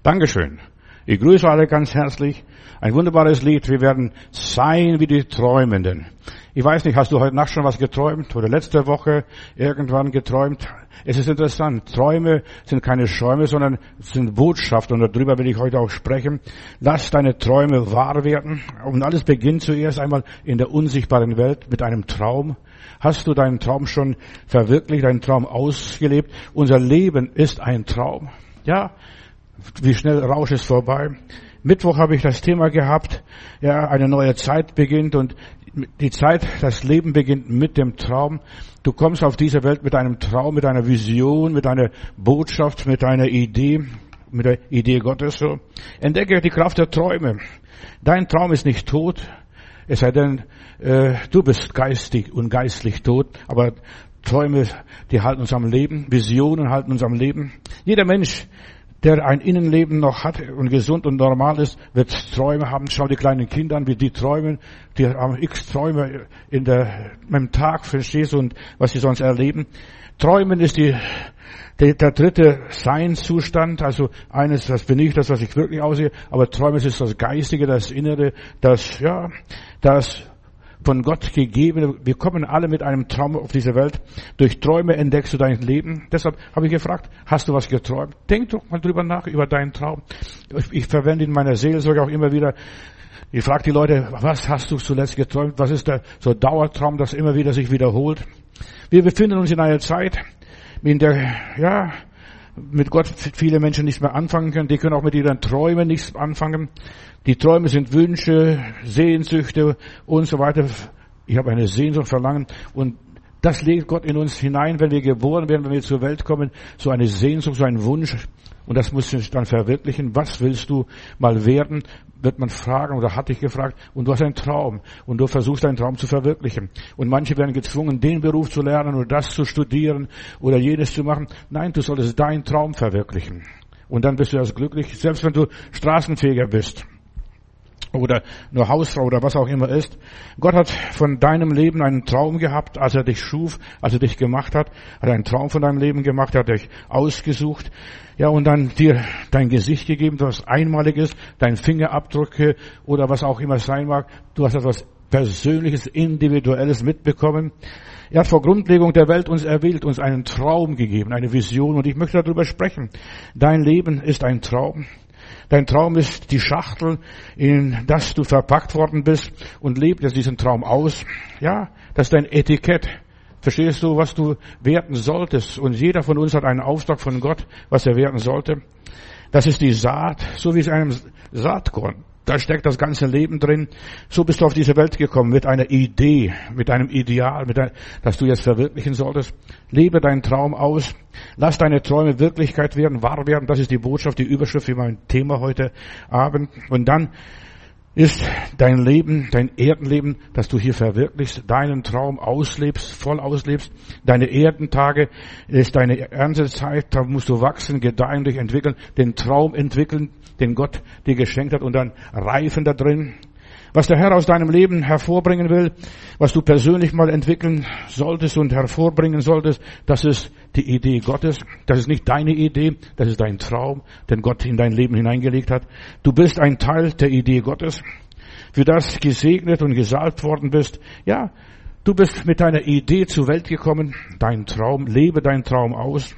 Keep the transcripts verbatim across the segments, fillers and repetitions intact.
Dankeschön. Ich grüße alle ganz herzlich. Ein wunderbares Lied. Wir werden sein wie die Träumenden. Ich weiß nicht, hast du heute Nacht schon was geträumt oder letzte Woche irgendwann geträumt? Es ist interessant. Träume sind keine Schäume, sondern sind Botschaft und darüber will ich heute auch sprechen. Lass deine Träume wahr werden. Und alles beginnt zuerst einmal in der unsichtbaren Welt mit einem Traum. Hast du deinen Traum schon verwirklicht, deinen Traum ausgelebt? Unser Leben ist ein Traum. Ja, wie schnell Rausch ist vorbei. Mittwoch habe ich das Thema gehabt, ja, eine neue Zeit beginnt und die Zeit, das Leben beginnt mit dem Traum. Du kommst auf diese Welt mit einem Traum, mit einer Vision, mit einer Botschaft, mit einer Idee, mit der Idee Gottes. So. Entdecke die Kraft der Träume. Dein Traum ist nicht tot, es sei denn, äh, du bist geistig und geistlich tot, aber Träume, die halten uns am Leben, Visionen halten uns am Leben. Jeder Mensch, der ein Innenleben noch hat und gesund und normal ist, wird Träume haben. Schau die kleinen Kinder an, wie die träumen. Die haben x Träume in der, im Tag, verstehst du, und was sie sonst erleben. Träumen ist die, der, der dritte Seinszustand. Also eines, das bin ich, das, was ich wirklich aussehe. Aber Träumen ist das Geistige, das Innere, das, ja, das von Gott gegebene. Wir kommen alle mit einem Traum auf diese Welt. Durch Träume entdeckst du dein Leben. Deshalb habe ich gefragt, hast du was geträumt? Denk doch mal drüber nach, über deinen Traum. Ich, ich verwende in meiner Seelsorge auch immer wieder, ich frage die Leute, was hast du zuletzt geträumt? Was ist der so Dauertraum, das immer wieder sich wiederholt? Wir befinden uns in einer Zeit, in der, ja, mit Gott viele Menschen nichts mehr anfangen können. Die können auch mit ihren Träumen nichts anfangen. Die Träume sind Wünsche, Sehnsüchte und so weiter. Ich habe eine Sehnsucht, Verlangen und das legt Gott in uns hinein, wenn wir geboren werden, wenn wir zur Welt kommen. So eine Sehnsucht, so ein Wunsch und das muss sich dann verwirklichen. Was willst du mal werden? Wird man fragen oder hat dich gefragt und du hast einen Traum und du versuchst deinen Traum zu verwirklichen. Und manche werden gezwungen, den Beruf zu lernen oder das zu studieren oder jenes zu machen. Nein, du solltest deinen Traum verwirklichen. Und dann bist du erst glücklich, selbst wenn du Straßenfeger bist oder nur Hausfrau oder was auch immer ist. Gott hat von deinem Leben einen Traum gehabt, als er dich schuf, als er dich gemacht hat, hat er einen Traum von deinem Leben gemacht, hat dich ausgesucht, ja, und dann dir dein Gesicht gegeben, was einmalig ist, dein Fingerabdrücke oder was auch immer sein mag. Du hast etwas Persönliches, Individuelles mitbekommen. Er hat vor Grundlegung der Welt uns erwählt, uns einen Traum gegeben, eine Vision, und ich möchte darüber sprechen. Dein Leben ist ein Traum. Dein Traum ist die Schachtel, in das du verpackt worden bist, und lebt jetzt diesen Traum aus. Ja, das ist dein Etikett. Verstehst du, was du werden solltest? Und jeder von uns hat einen Auftrag von Gott, was er werden sollte. Das ist die Saat, so wie es einem Saatkorn. Da steckt das ganze Leben drin. So bist du auf diese Welt gekommen, mit einer Idee, mit einem Ideal, mit ein, das du jetzt verwirklichen solltest. Lebe deinen Traum aus. Lass deine Träume Wirklichkeit werden, wahr werden. Das ist die Botschaft, die Überschrift für mein Thema heute Abend. Und dann ist dein Leben, dein Erdenleben, das du hier verwirklichst, deinen Traum auslebst, voll auslebst. Deine Erdentage ist deine Erntezeit, da musst du wachsen, gedeihen, dich entwickeln, den Traum entwickeln, den Gott dir geschenkt hat, und dann reifen da drin. Was der Herr aus deinem Leben hervorbringen will, was du persönlich mal entwickeln solltest und hervorbringen solltest, das ist die Idee Gottes. Das ist nicht deine Idee, das ist dein Traum, den Gott in dein Leben hineingelegt hat. Du bist ein Teil der Idee Gottes, für das gesegnet und gesalbt worden bist. Ja, du bist mit deiner Idee zur Welt gekommen, dein Traum, lebe deinen Traum aus.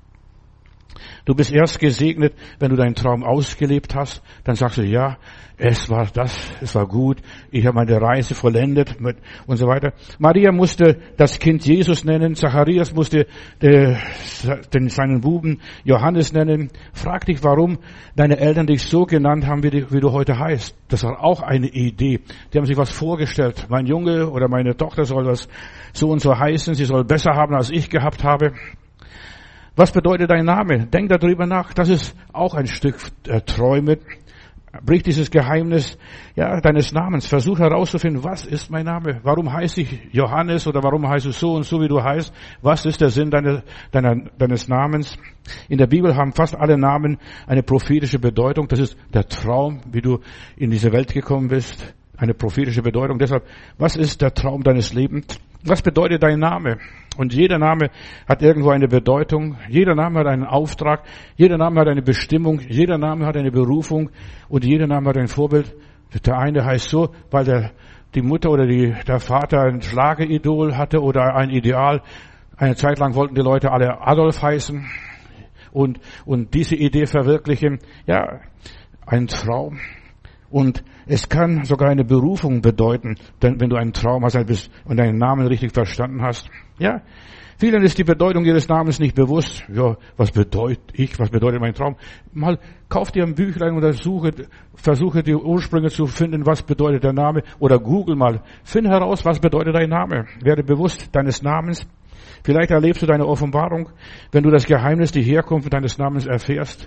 Du bist erst gesegnet, wenn du deinen Traum ausgelebt hast. Dann sagst du, ja, es war das, es war gut, ich habe meine Reise vollendet mit und so weiter. Maria musste das Kind Jesus nennen, Zacharias musste äh, den, seinen Buben Johannes nennen. Frag dich, warum deine Eltern dich so genannt haben, wie, die, wie du heute heißt. Das war auch eine Idee. Die haben sich was vorgestellt. Mein Junge oder meine Tochter soll was so und so heißen, sie soll besser haben, als ich gehabt habe. Was bedeutet dein Name? Denk darüber nach. Das ist auch ein Stück äh, Träume. Brich dieses Geheimnis, ja, deines Namens. Versuch herauszufinden, was ist mein Name? Warum heiße ich Johannes oder warum heißt du so und so, wie du heißt? Was ist der Sinn deiner, deiner, deines Namens? In der Bibel haben fast alle Namen eine prophetische Bedeutung. Das ist der Traum, wie du in diese Welt gekommen bist. eine prophetische Bedeutung. Deshalb, was ist der Traum deines Lebens? Was bedeutet dein Name? Und jeder Name hat irgendwo eine Bedeutung. Jeder Name hat einen Auftrag. Jeder Name hat eine Bestimmung. Jeder Name hat eine Berufung. Und jeder Name hat ein Vorbild. Der eine heißt so, weil der, die Mutter oder die, der Vater ein Schlageridol hatte oder ein Ideal. Eine Zeit lang wollten die Leute alle Adolf heißen und, und diese Idee verwirklichen. Ja, ein Traum. Und es kann sogar eine Berufung bedeuten, denn wenn du einen Traum hast und deinen Namen richtig verstanden hast. Ja, vielen ist die Bedeutung ihres Namens nicht bewusst. Ja, was bedeutet ich? Was bedeutet mein Traum? Mal kauf dir ein Büchlein oder suche, versuche die Ursprünge zu finden, was bedeutet der Name, oder google mal. Finde heraus, was bedeutet dein Name. Werde bewusst deines Namens. Vielleicht erlebst du deine Offenbarung, wenn du das Geheimnis, die Herkunft deines Namens erfährst.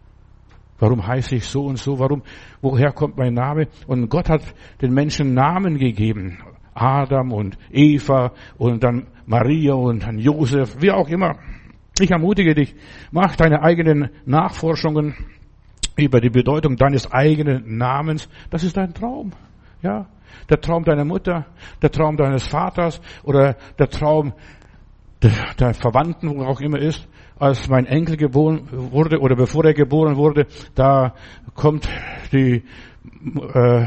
Warum heiße ich so und so? Warum, woher kommt mein Name? Und Gott hat den Menschen Namen gegeben. Adam und Eva und dann Maria und dann Josef, wie auch immer. Ich ermutige dich, mach deine eigenen Nachforschungen über die Bedeutung deines eigenen Namens. Das ist dein Traum. Ja, der Traum deiner Mutter, der Traum deines Vaters oder der Traum der, der Verwandten, wo auch immer ist. Als mein Enkel geboren wurde oder bevor er geboren wurde, da kommt die äh,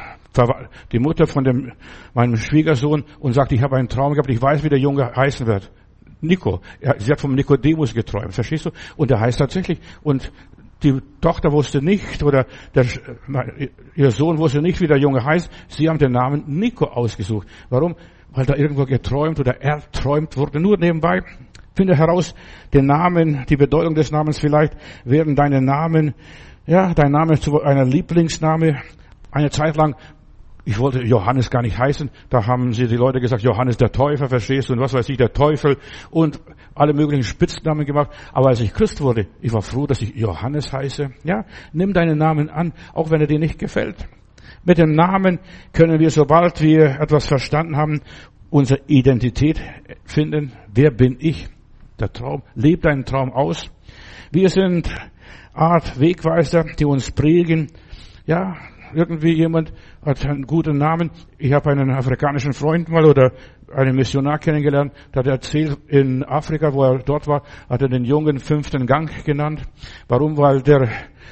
die Mutter von dem, meinem Schwiegersohn und sagt, ich habe einen Traum gehabt, ich weiß, wie der Junge heißen wird. Nico. Sie hat vom Nikodemus geträumt, verstehst du? Und der heißt tatsächlich. Und die Tochter wusste nicht, oder der, ihr Sohn wusste nicht, wie der Junge heißt. Sie haben den Namen Nico ausgesucht. Warum? Weil da irgendwo geträumt oder erträumt wurde. Nur nebenbei. Finde heraus den Namen, die Bedeutung des Namens. Vielleicht werden deine Namen, ja, dein Name zu einer Lieblingsname. Eine Zeit lang, ich wollte Johannes gar nicht heißen, da haben sie die Leute gesagt, Johannes der Täufer, verstehst du, und was weiß ich, der Teufel und alle möglichen Spitznamen gemacht. Aber als ich Christ wurde, ich war froh, dass ich Johannes heiße. Ja, nimm deinen Namen an, auch wenn er dir nicht gefällt. Mit dem Namen können wir, sobald wir etwas verstanden haben, unsere Identität finden. Wer bin ich? Der Traum. Leb deinen Traum aus. Wir sind Art Wegweiser, die uns prägen. Ja, irgendwie jemand hat einen guten Namen. Ich habe einen afrikanischen Freund mal oder einen Missionar kennengelernt, der hat erzählt, in Afrika, wo er dort war, hat er den Jungen fünften Gang genannt. Warum? Weil der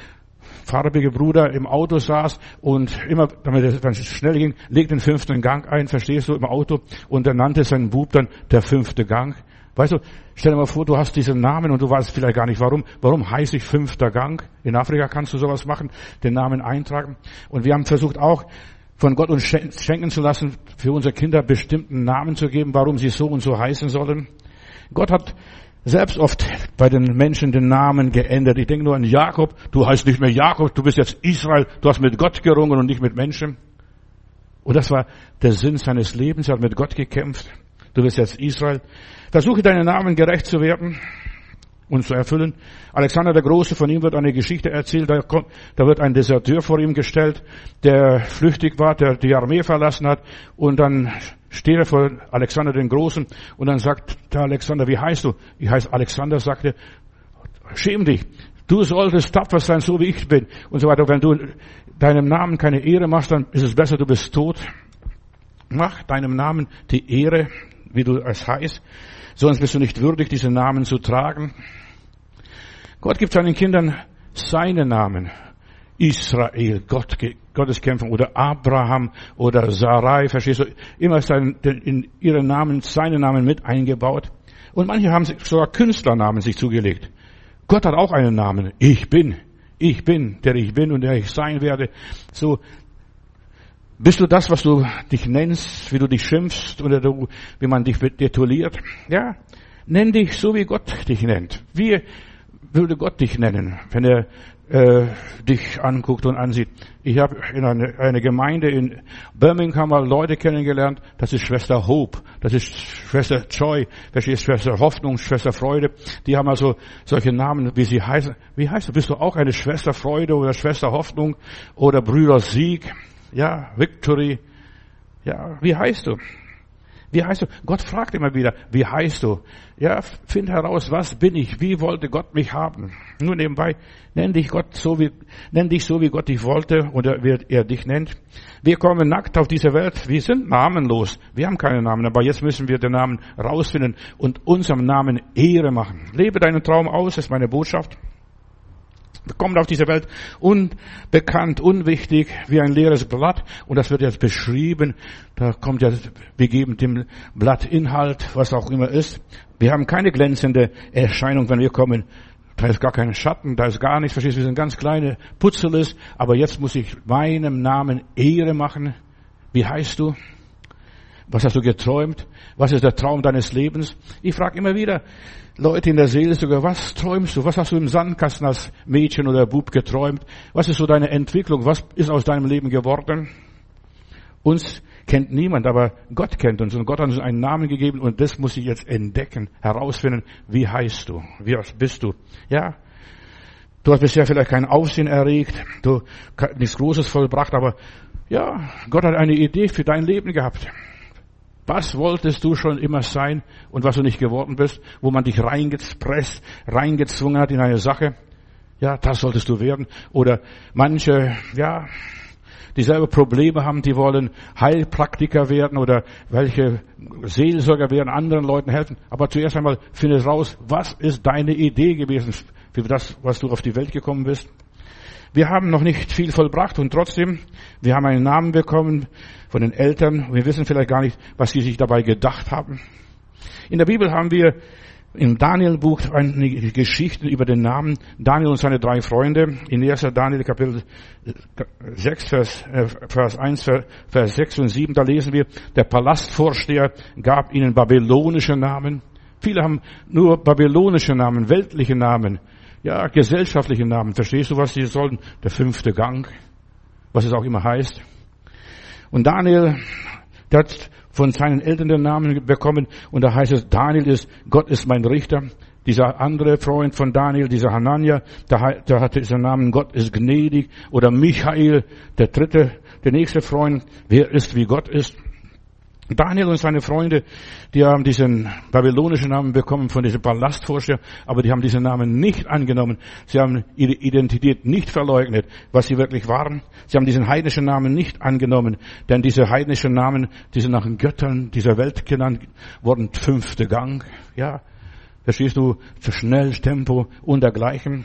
farbige Bruder im Auto saß und immer, damit es wenn es schnell ging, legt den fünften Gang ein, verstehst du, im Auto, und er nannte seinen Bub dann der fünfte Gang. Weißt du, stell dir mal vor, du hast diesen Namen und du weißt vielleicht gar nicht warum. Warum heiße ich fünfter Gang? In Afrika kannst du sowas machen, den Namen eintragen. Und wir haben versucht auch, von Gott uns schenken zu lassen, für unsere Kinder bestimmten Namen zu geben, warum sie so und so heißen sollen. Gott hat selbst oft bei den Menschen den Namen geändert. Ich denke nur an Jakob. Du heißt nicht mehr Jakob, du bist jetzt Israel. Du hast mit Gott gerungen und nicht mit Menschen. Und das war der Sinn seines Lebens. Er hat mit Gott gekämpft. Du bist jetzt Israel. Versuche deinen Namen gerecht zu werden und zu erfüllen. Alexander der Große, von ihm wird eine Geschichte erzählt. Da, kommt, da wird ein Deserteur vor ihm gestellt, der flüchtig war, der die Armee verlassen hat. Und dann steht er vor Alexander den Großen und dann sagt der Alexander, wie heißt du? Ich heiße Alexander, sagte, schäm dich. Du solltest tapfer sein, so wie ich bin. Und so weiter. Wenn du deinem Namen keine Ehre machst, dann ist es besser, du bist tot. Mach deinem Namen die Ehre, wie du es heißt. Sonst bist du nicht würdig, diesen Namen zu tragen. Gott gibt seinen Kindern seinen Namen. Israel, Gott, Gottes Kämpfer, oder Abraham oder Sarai, verstehst du? Immer ist in ihren Namen seinen Namen mit eingebaut. Und manche haben sogar Künstlernamen sich zugelegt. Gott hat auch einen Namen. Ich bin. Ich bin, der ich bin und der ich sein werde. So, bist du das, was du dich nennst, wie du dich schimpfst oder du, wie man dich tituliert? Ja, nenn dich so, wie Gott dich nennt. Wie würde Gott dich nennen, wenn er äh, dich anguckt und ansieht? Ich habe in eine, eine Gemeinde in Birmingham mal Leute kennengelernt. Das ist Schwester Hope, das ist Schwester Joy, das ist Schwester Hoffnung, Schwester Freude. Die haben also solche Namen, wie sie heißen. Wie heißt du? Bist du auch eine Schwester Freude oder Schwester Hoffnung oder Brüder Sieg? Ja, Victory. Ja, wie heißt du? Wie heißt du? Gott fragt immer wieder, wie heißt du? Ja, find heraus, was bin ich? Wie wollte Gott mich haben? Nur nebenbei, nenn dich Gott so wie, nenn dich so wie Gott dich wollte oder wie er dich nennt. Wir kommen nackt auf diese Welt. Wir sind namenlos. Wir haben keine Namen, aber jetzt müssen wir den Namen rausfinden und unserem Namen Ehre machen. Lebe deinen Traum aus, ist meine Botschaft. Kommt auf diese Welt unbekannt, unwichtig, wie ein leeres Blatt. Und das wird jetzt beschrieben. Da kommt ja, wir geben dem Blatt Inhalt, was auch immer ist. Wir haben keine glänzende Erscheinung, wenn wir kommen. Da ist gar kein Schatten, da ist gar nichts. Verstehst du, wir sind ganz kleine Putzeles. Aber jetzt muss ich meinem Namen Ehre machen. Wie heißt du? Was hast du geträumt? Was ist der Traum deines Lebens? Ich frage immer wieder Leute in der Seelsorge, was träumst du? Was hast du im Sandkasten als Mädchen oder Bub geträumt? Was ist so deine Entwicklung? Was ist aus deinem Leben geworden? Uns kennt niemand, aber Gott kennt uns und Gott hat uns einen Namen gegeben und das muss ich jetzt entdecken, herausfinden. Wie heißt du? Wie bist du? Ja, du hast bisher vielleicht kein Aufsehen erregt, du hast nichts Großes vollbracht, aber ja, Gott hat eine Idee für dein Leben gehabt. Was wolltest du schon immer sein und was du nicht geworden bist, wo man dich reingepresst, reingezwungen hat in eine Sache? Ja, das solltest du werden. Oder manche, ja, die selber Probleme haben, die wollen Heilpraktiker werden oder welche Seelsorger werden, anderen Leuten helfen. Aber zuerst einmal finde raus, was ist deine Idee gewesen für das, was du auf die Welt gekommen bist? Wir haben noch nicht viel vollbracht und trotzdem, wir haben einen Namen bekommen von den Eltern. Wir wissen vielleicht gar nicht, was sie sich dabei gedacht haben. In der Bibel haben wir im Daniel-Buch einige Geschichten über den Namen Daniel und seine drei Freunde. In erster Daniel Kapitel sechs, Vers, äh, Vers eins, Vers sechs und sieben, da lesen wir, der Palastvorsteher gab ihnen babylonische Namen. Viele haben nur babylonische Namen, weltliche Namen. Ja, gesellschaftliche Namen. Verstehst du, was sie sollen? Der fünfte Gang, was es auch immer heißt. Und Daniel, der hat von seinen Eltern den Namen bekommen und da heißt es, Daniel ist, Gott ist mein Richter. Dieser andere Freund von Daniel, dieser Hanania, der, der hatte diesen Namen, Gott ist gnädig. Oder Michael, der dritte, der nächste Freund, wer ist wie Gott ist. Daniel und seine Freunde, die haben diesen babylonischen Namen bekommen von diesem Palastvorsteher, aber die haben diesen Namen nicht angenommen. Sie haben ihre Identität nicht verleugnet, was sie wirklich waren. Sie haben diesen heidnischen Namen nicht angenommen, denn diese heidnischen Namen, die sind nach den Göttern dieser Welt genannt worden, fünfte Gang. Ja, verstehst du, zu schnell, Tempo und dergleichen.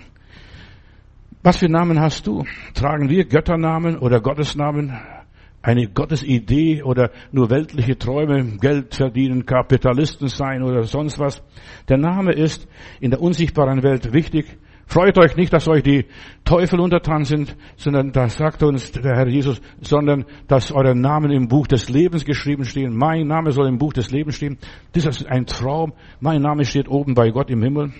Was für Namen hast du? Tragen wir Götternamen oder Gottesnamen? Eine Gottesidee oder nur weltliche Träume, Geld verdienen, Kapitalisten sein oder sonst was. Der Name ist in der unsichtbaren Welt wichtig. Freut euch nicht, dass euch die Teufel untertan sind, sondern das sagt uns der Herr Jesus, sondern dass eure Namen im Buch des Lebens geschrieben stehen. Mein Name soll im Buch des Lebens stehen. Das ist ein Traum. Mein Name steht oben bei Gott im Himmel.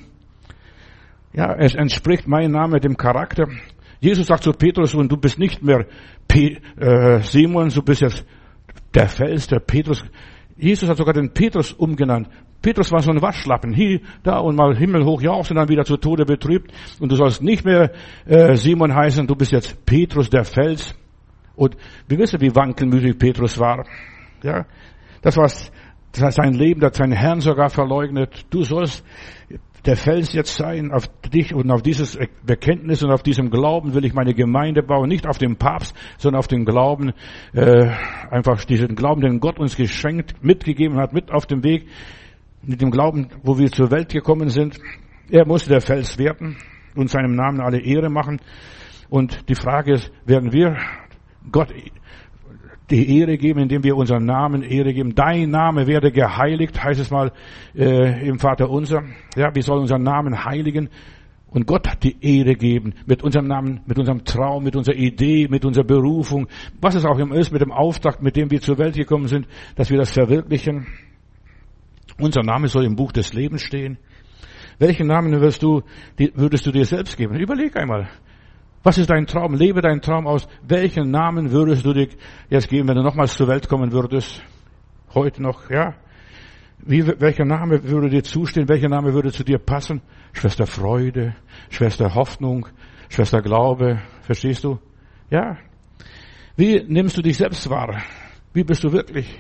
Ja, es entspricht mein Name dem Charakter. Jesus sagt zu Petrus, und du bist nicht mehr P- äh, Simon, du bist jetzt der Fels, der Petrus. Jesus hat sogar den Petrus umgenannt. Petrus war so ein Waschlappen, hier, da und mal himmelhoch jauchzt und dann wieder zu Tode betrübt. Und du sollst nicht mehr äh, Simon heißen, du bist jetzt Petrus, der Fels. Und wir wissen, wie wankelmütig Petrus war. Ja, das war sein Leben, das seinen Herrn sogar verleugnet. Du sollst der Fels jetzt sein, auf dich und auf dieses Bekenntnis und auf diesem Glauben will ich meine Gemeinde bauen, nicht auf den Papst, sondern auf den Glauben, äh, einfach diesen Glauben, den Gott uns geschenkt, mitgegeben hat, mit auf dem Weg, mit dem Glauben, wo wir zur Welt gekommen sind. Er musste der Fels werden und seinem Namen alle Ehre machen. Und die Frage ist, werden wir Gott die Ehre geben, indem wir unseren Namen Ehre geben. Dein Name werde geheiligt, heißt es mal äh, im Vater unser. Ja, wir sollen unseren Namen heiligen und Gott die Ehre geben mit unserem Namen, mit unserem Traum, mit unserer Idee, mit unserer Berufung, was es auch immer ist, mit dem Auftrag, mit dem wir zur Welt gekommen sind, dass wir das verwirklichen. Unser Name soll im Buch des Lebens stehen. Welchen Namen würdest du, würdest du dir selbst geben? Überleg einmal. Was ist dein Traum? Lebe deinen Traum aus. Welchen Namen würdest du dir jetzt geben, wenn du nochmals zur Welt kommen würdest? Heute noch, ja? Wie, welcher Name würde dir zustehen? Welcher Name würde zu dir passen? Schwester Freude, Schwester Hoffnung, Schwester Glaube. Verstehst du? Ja? Wie nimmst du dich selbst wahr? Wie bist du wirklich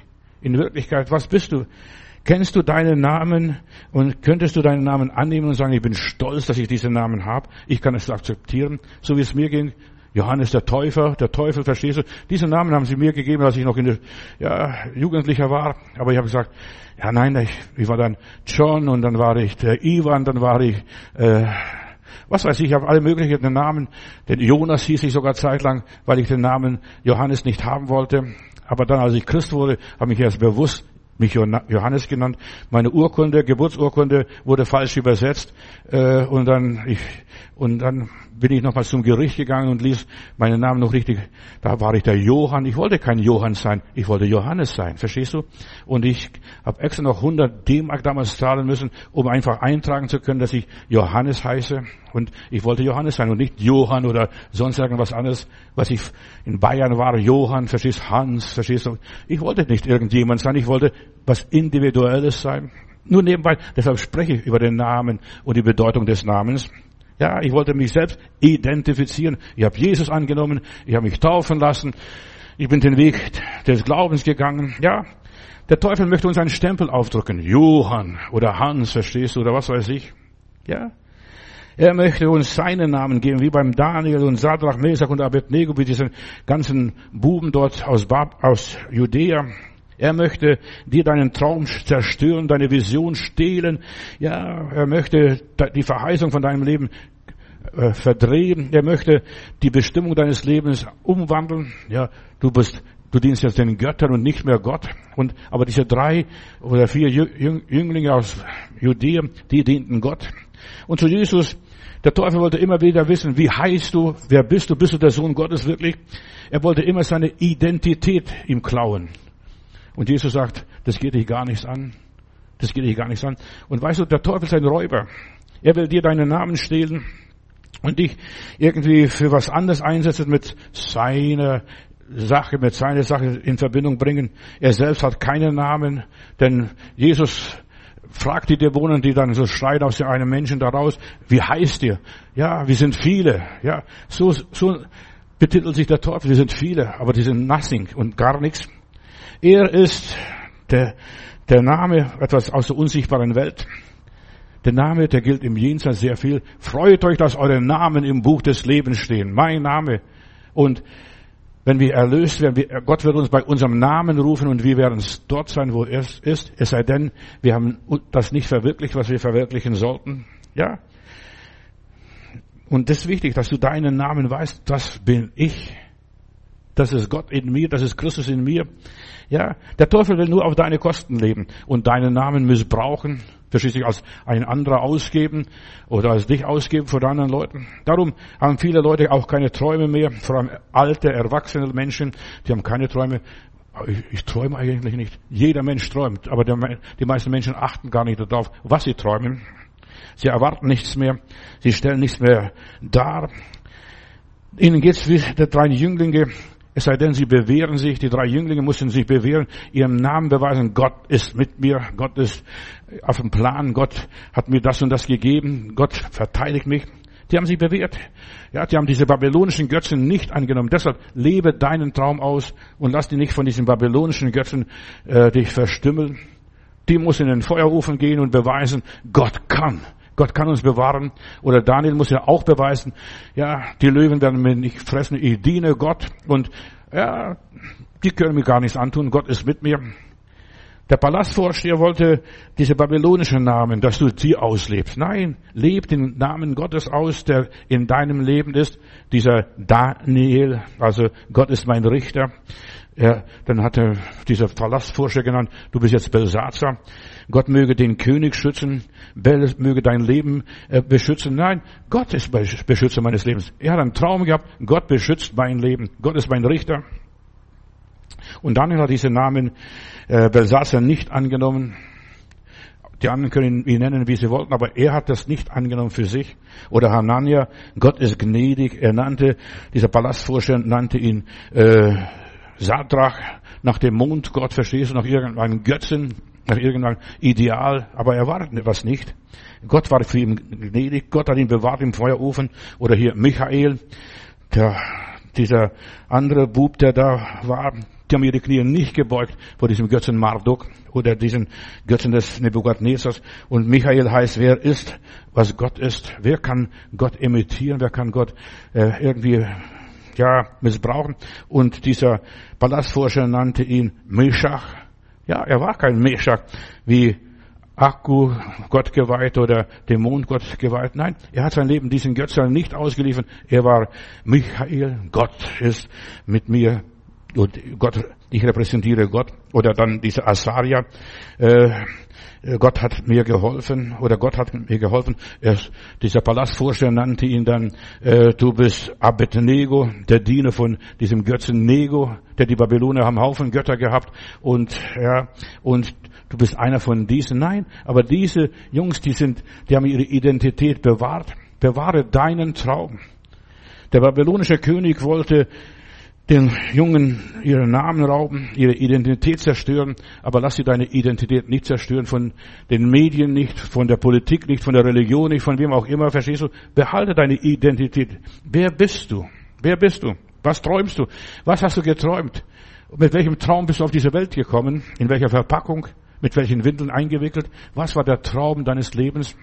in Wirklichkeit, was bist du? Kennst du deinen Namen und könntest du deinen Namen annehmen und sagen, ich bin stolz, dass ich diesen Namen habe. Ich kann es akzeptieren, so wie es mir ging. Johannes der Täufer, der Teufel, verstehst du? Diesen Namen haben sie mir gegeben, als ich noch in der, ja, Jugendlicher war. Aber ich habe gesagt, ja nein, ich, ich war dann John und dann war ich der Ivan, dann war ich, äh, was weiß ich, ich habe alle möglichen Namen. Den Jonas hieß ich sogar zeitlang, weil ich den Namen Johannes nicht haben wollte. Aber dann, als ich Christ wurde, habe ich erst bewusst mich Johannes genannt. Meine Urkunde, Geburtsurkunde wurde falsch übersetzt. Äh, und dann ich, und dann bin ich nochmal zum Gericht gegangen und ließ meinen Namen noch richtig. Da war ich der Johann. Ich wollte kein Johann sein. Ich wollte Johannes sein. Verstehst du? Und ich habe extra noch hundert D-Mark damals zahlen müssen, um einfach eintragen zu können, dass ich Johannes heiße. Und ich wollte Johannes sein und nicht Johann oder sonst irgendwas anderes, was ich in Bayern war. Johann, verstehst? Hans, verstehst du? Ich wollte nicht irgendjemand sein. Ich wollte was Individuelles sein. Nur nebenbei. Deshalb spreche ich über den Namen und die Bedeutung des Namens. Ja, ich wollte mich selbst identifizieren. Ich habe Jesus angenommen. Ich habe mich taufen lassen. Ich bin den Weg des Glaubens gegangen. Ja, der Teufel möchte uns einen Stempel aufdrücken. Johann oder Hans, verstehst du, oder was weiß ich. Ja, er möchte uns seinen Namen geben, wie beim Daniel und Sadrach, Mesach und Abednego, wie diesen ganzen Buben dort aus, Bab, aus Judäa. Er möchte dir deinen Traum zerstören, deine Vision stehlen. Ja, er möchte die Verheißung von deinem Leben äh, verdrehen. Er möchte die Bestimmung deines Lebens umwandeln. Ja, du bist, du dienst jetzt den Göttern und nicht mehr Gott. Und, aber diese drei oder vier Jünglinge aus Judäa, die dienten Gott. Und zu Jesus, der Teufel wollte immer wieder wissen, wie heißt du, wer bist du, bist du der Sohn Gottes wirklich? Er wollte immer seine Identität ihm klauen. Und Jesus sagt, das geht dich gar nichts an. Das geht dich gar nichts an. Und weißt du, der Teufel ist ein Räuber. Er will dir deinen Namen stehlen und dich irgendwie für was anderes einsetzen, mit seiner Sache, mit seiner Sache in Verbindung bringen. Er selbst hat keinen Namen, denn Jesus fragt die Dämonen, die dann so schreien aus einem Menschen daraus, wie heißt ihr? Ja, wir sind viele. Ja, so, so betitelt sich der Teufel. Wir sind viele, aber die sind nothing und gar nichts. Er ist der, der Name etwas aus der unsichtbaren Welt. Der Name, der gilt im Jenseits sehr viel. Freut euch, dass eure Namen im Buch des Lebens stehen. Mein Name. Und wenn wir erlöst werden, wir, Gott wird uns bei unserem Namen rufen und wir werden dort sein, wo er ist. Es sei denn, wir haben das nicht verwirklicht, was wir verwirklichen sollten. Ja. Und das ist wichtig, dass du deinen Namen weißt. Das bin ich. Das ist Gott in mir, das ist Christus in mir. Ja, der Teufel will nur auf deine Kosten leben und deinen Namen missbrauchen, verstehst du, als ein anderer ausgeben oder als dich ausgeben vor anderen Leuten. Darum haben viele Leute auch keine Träume mehr, vor allem alte, erwachsene Menschen, die haben keine Träume. Ich, ich träume eigentlich nicht. Jeder Mensch träumt, aber der, die meisten Menschen achten gar nicht darauf, was sie träumen. Sie erwarten nichts mehr, sie stellen nichts mehr dar. Ihnen geht's wie die drei Jünglinge. Es sei denn, sie bewähren sich, die drei Jünglinge mussten sich bewähren, ihrem Namen beweisen, Gott ist mit mir, Gott ist auf dem Plan, Gott hat mir das und das gegeben, Gott verteidigt mich. Die haben sich bewährt. Ja, die haben diese babylonischen Götzen nicht angenommen. Deshalb lebe deinen Traum aus und lass dich nicht von diesen babylonischen Götzen äh, dich verstümmeln. Die muss in den Feuerofen gehen und beweisen, Gott kann. Gott kann uns bewahren. Oder Daniel muss ja auch beweisen, ja, die Löwen werden mir nicht fressen, ich diene Gott. Und ja, die können mir gar nichts antun, Gott ist mit mir. Der Palastvorsteher wollte diese babylonischen Namen, dass du sie auslebst. Nein, leb den Namen Gottes aus, der in deinem Leben ist. Dieser Daniel, also Gott ist mein Richter. Ja, dann hat er dieser Palastvorsteher genannt, du bist jetzt Belsazar. Gott möge den König schützen, Bel möge dein Leben äh, beschützen. Nein, Gott ist Beschützer meines Lebens. Er hat einen Traum gehabt, Gott beschützt mein Leben. Gott ist mein Richter. Und Daniel hat diesen Namen äh, Belsazar nicht angenommen. Die anderen können ihn nennen, wie sie wollten, aber er hat das nicht angenommen für sich. Oder Hanania, Gott ist gnädig. Er nannte, dieser Palastvorsteher nannte ihn äh, Sadrach, nach dem Mondgott, verstehst du, nach irgendeinem Götzen, nach irgendeinem Ideal, aber er war was nicht. Gott war für ihn gnädig, Gott hat ihn bewahrt im Feuerofen. Oder hier Michael, der, dieser andere Bub, der da war, Die haben ihre Knie nicht gebeugt vor diesem Götzen Marduk oder diesen Götzen des Nebukadnezars. Und Michael heißt, wer ist, was Gott ist. Wer kann Gott imitieren? Wer kann Gott äh, irgendwie ja missbrauchen? Und dieser Palastforscher nannte ihn Meschach. Ja, er war kein Meschach wie Akku, Gott geweiht oder Dämon, Gott geweiht. Nein, er hat sein Leben diesen Götzen nicht ausgeliefert. Er war Michael. Gott ist mit mir. Und Gott, ich repräsentiere Gott. Oder dann dieser Asaria. Äh, Gott hat mir geholfen. Oder Gott hat mir geholfen. Er, dieser Palastvorsteher nannte ihn dann, äh, du bist Abednego, der Diener von diesem Götzen Nego. Der die Babylonier haben Haufen Götter gehabt. Und, ja, und du bist einer von diesen. Nein, aber diese Jungs, die sind, die haben ihre Identität bewahrt. Bewahre deinen Traum. Der babylonische König wollte den Jungen ihren Namen rauben, ihre Identität zerstören, aber lass sie deine Identität nicht zerstören, von den Medien nicht, von der Politik nicht, von der Religion nicht, von wem auch immer, verstehst du? Behalte deine Identität. Wer bist du? Wer bist du? Was träumst du? Was hast du geträumt? Mit welchem Traum bist du auf diese Welt gekommen? In welcher Verpackung? Mit welchen Windeln eingewickelt? Was war der Traum deines Lebens?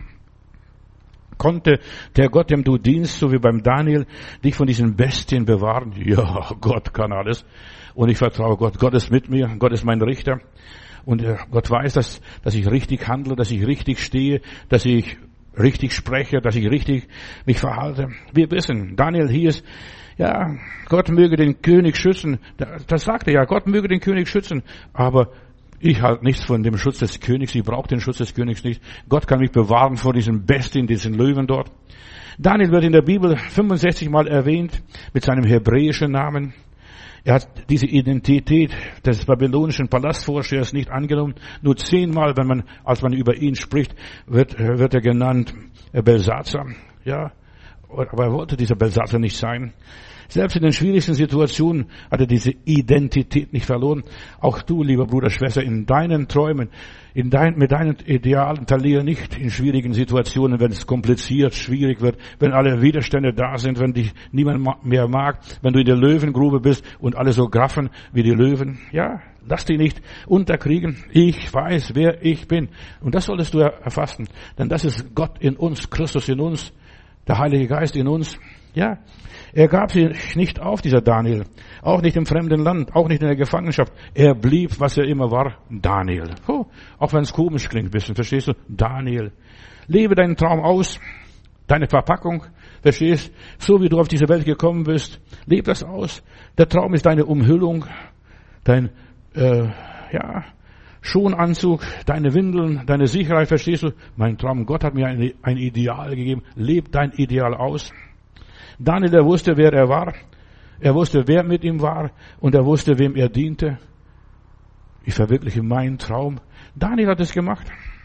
Konnte der Gott, dem du dienst, so wie beim Daniel, dich von diesen Bestien bewahren? Ja, Gott kann alles. Und ich vertraue Gott. Gott ist mit mir. Gott ist mein Richter. Und Gott weiß, dass, dass ich richtig handle, dass ich richtig stehe, dass ich richtig spreche, dass ich richtig mich verhalte. Wir wissen, Daniel hieß, ja, Gott möge den König schützen. Das sagte er ja, Gott möge den König schützen. Aber ich halte nichts von dem Schutz des Königs. Ich brauche den Schutz des Königs nicht. Gott kann mich bewahren vor diesen Bestien, diesen Löwen dort. Daniel wird in der Bibel fünfundsechzig Mal erwähnt mit seinem hebräischen Namen. Er hat diese Identität des babylonischen Palastvorstehers nicht angenommen. Nur zehnmal, wenn man, als man über ihn spricht, wird, wird er genannt Belsazar. Ja, aber er wollte dieser Belsazar nicht sein. Selbst in den schwierigsten Situationen hat er diese Identität nicht verloren. Auch du, lieber Bruder, Schwester, in deinen Träumen, in dein, mit deinen Idealen verliere nicht in schwierigen Situationen, wenn es kompliziert, schwierig wird, wenn alle Widerstände da sind, wenn dich niemand mehr mag, wenn du in der Löwengrube bist und alle so graffen wie die Löwen. Ja, lass dich nicht unterkriegen. Ich weiß, wer ich bin. Und das solltest du erfassen. Denn das ist Gott in uns, Christus in uns, der Heilige Geist in uns. Ja, er gab sich nicht auf, dieser Daniel. Auch nicht im fremden Land, auch nicht in der Gefangenschaft. Er blieb, was er immer war, Daniel. Oh, auch wenn es komisch klingt ein bisschen, verstehst du? Daniel. Lebe deinen Traum aus, deine Verpackung, verstehst? So wie du auf diese Welt gekommen bist, lebe das aus. Der Traum ist deine Umhüllung, dein, äh, ja, Schonanzug, deine Windeln, deine Sicherheit, verstehst du? Mein Traum, Gott hat mir ein, ein Ideal gegeben. Leb dein Ideal aus. Daniel, er wusste, wer er war. Er wusste, wer mit ihm war. Und er wusste, wem er diente. Ich verwirkliche meinen Traum. Daniel hat es gemacht.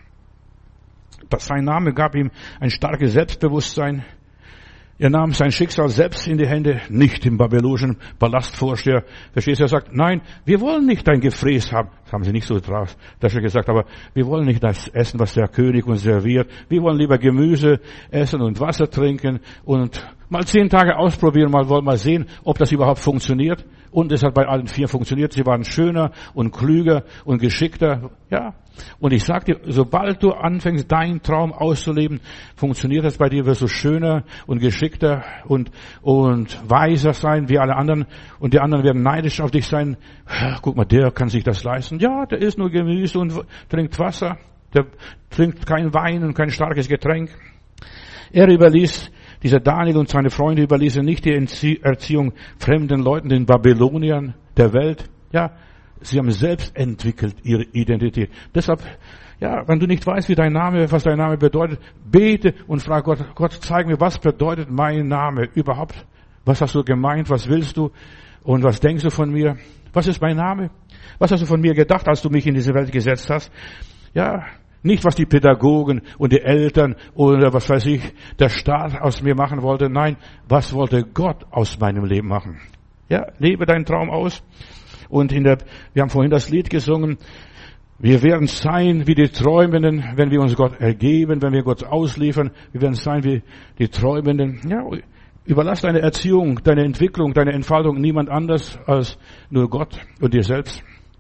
Sein Name gab ihm ein starkes Selbstbewusstsein. Er nahm sein Schicksal selbst in die Hände, nicht im babylonischen Palastvorsteher. Verstehst du? Er sagt, nein, wir wollen nicht dein Gefräß haben. Das haben sie nicht so drauf, das schon gesagt, aber wir wollen nicht das essen, was der König uns serviert. Wir wollen lieber Gemüse essen und Wasser trinken und mal zehn Tage ausprobieren, mal wollen wir sehen, ob das überhaupt funktioniert. Und es hat bei allen vier funktioniert. Sie waren schöner und klüger und geschickter. Ja. Und ich sag dir, sobald du anfängst, deinen Traum auszuleben, funktioniert das bei dir, wirst du schöner und geschickter und, und weiser sein wie alle anderen. Und die anderen werden neidisch auf dich sein. Guck mal, der kann sich das leisten. Ja, der isst nur Gemüse und trinkt Wasser. Der trinkt kein Wein und kein starkes Getränk. Er überließ, dieser Daniel und seine Freunde überließen nicht die Erziehung fremden Leuten, den Babyloniern der Welt. Ja, sie haben selbst entwickelt ihre Identität. Deshalb, ja, wenn du nicht weißt, wie dein Name, was dein Name bedeutet, bete und frag Gott, Gott, zeig mir, was bedeutet mein Name überhaupt? Was hast du gemeint? Was willst du? Und was denkst du von mir? Was ist mein Name? Was hast du von mir gedacht, als du mich in diese Welt gesetzt hast? Ja, nicht, was die Pädagogen und die Eltern oder was weiß ich, der Staat aus mir machen wollte. Nein, was wollte Gott aus meinem Leben machen? Ja, lebe deinen Traum aus. Und in der, wir haben vorhin das Lied gesungen. Wir werden sein wie die Träumenden, wenn wir uns Gott ergeben, wenn wir Gott ausliefern. Wir werden sein wie die Träumenden. Ja, Überlass deine Erziehung, deine Entwicklung, deine Entfaltung niemand anders als nur Gott und dir selbst.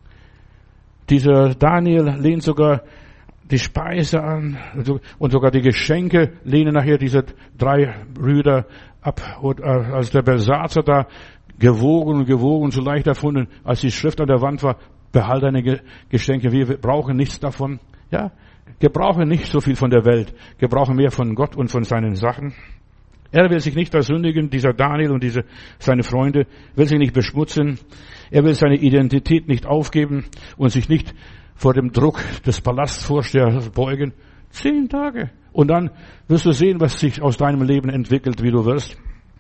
Dieser Daniel lehnt sogar die Speise an und sogar die Geschenke lehnen nachher diese drei Brüder ab. Und als der Belsatzer da gewogen und gewogen und so leicht erfunden, als die Schrift an der Wand war, behalte deine Geschenke, wir brauchen nichts davon. Ja, gebrauche nicht so viel von der Welt, gebrauche mehr von Gott und von seinen Sachen. Er will sich nicht versündigen, dieser Daniel und diese, seine Freunde, will sich nicht beschmutzen. Er will seine Identität nicht aufgeben und sich nicht vor dem Druck des Palastvorstehers beugen. Zehn Tage. Und dann wirst du sehen, was sich aus deinem Leben entwickelt, wie du wirst.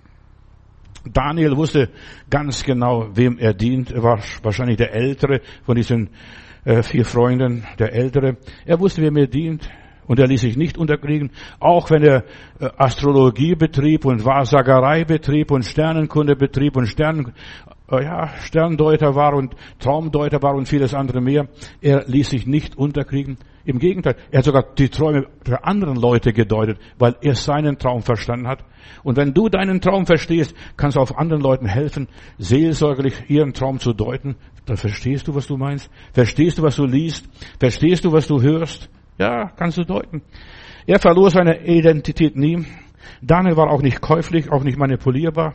Daniel wusste ganz genau, wem er dient. Er war wahrscheinlich der Ältere von diesen äh, vier Freunden, der Ältere. Er wusste, wem er dient. Und er ließ sich nicht unterkriegen, auch wenn er äh, Astrologie betrieb und Wahrsagerei betrieb und Sternenkunde betrieb und Stern, äh, ja, Sterndeuter war und Traumdeuter war und vieles andere mehr. Er ließ sich nicht unterkriegen. Im Gegenteil, er hat sogar die Träume der anderen Leute gedeutet, weil er seinen Traum verstanden hat. Und wenn du deinen Traum verstehst, kannst du auch anderen Leuten helfen, seelsorgerlich ihren Traum zu deuten. Dann verstehst du, was du meinst. Verstehst du, was du liest. Verstehst du, was du hörst. Ja, kannst du deuten. Er verlor seine Identität nie. Daniel war auch nicht käuflich, auch nicht manipulierbar.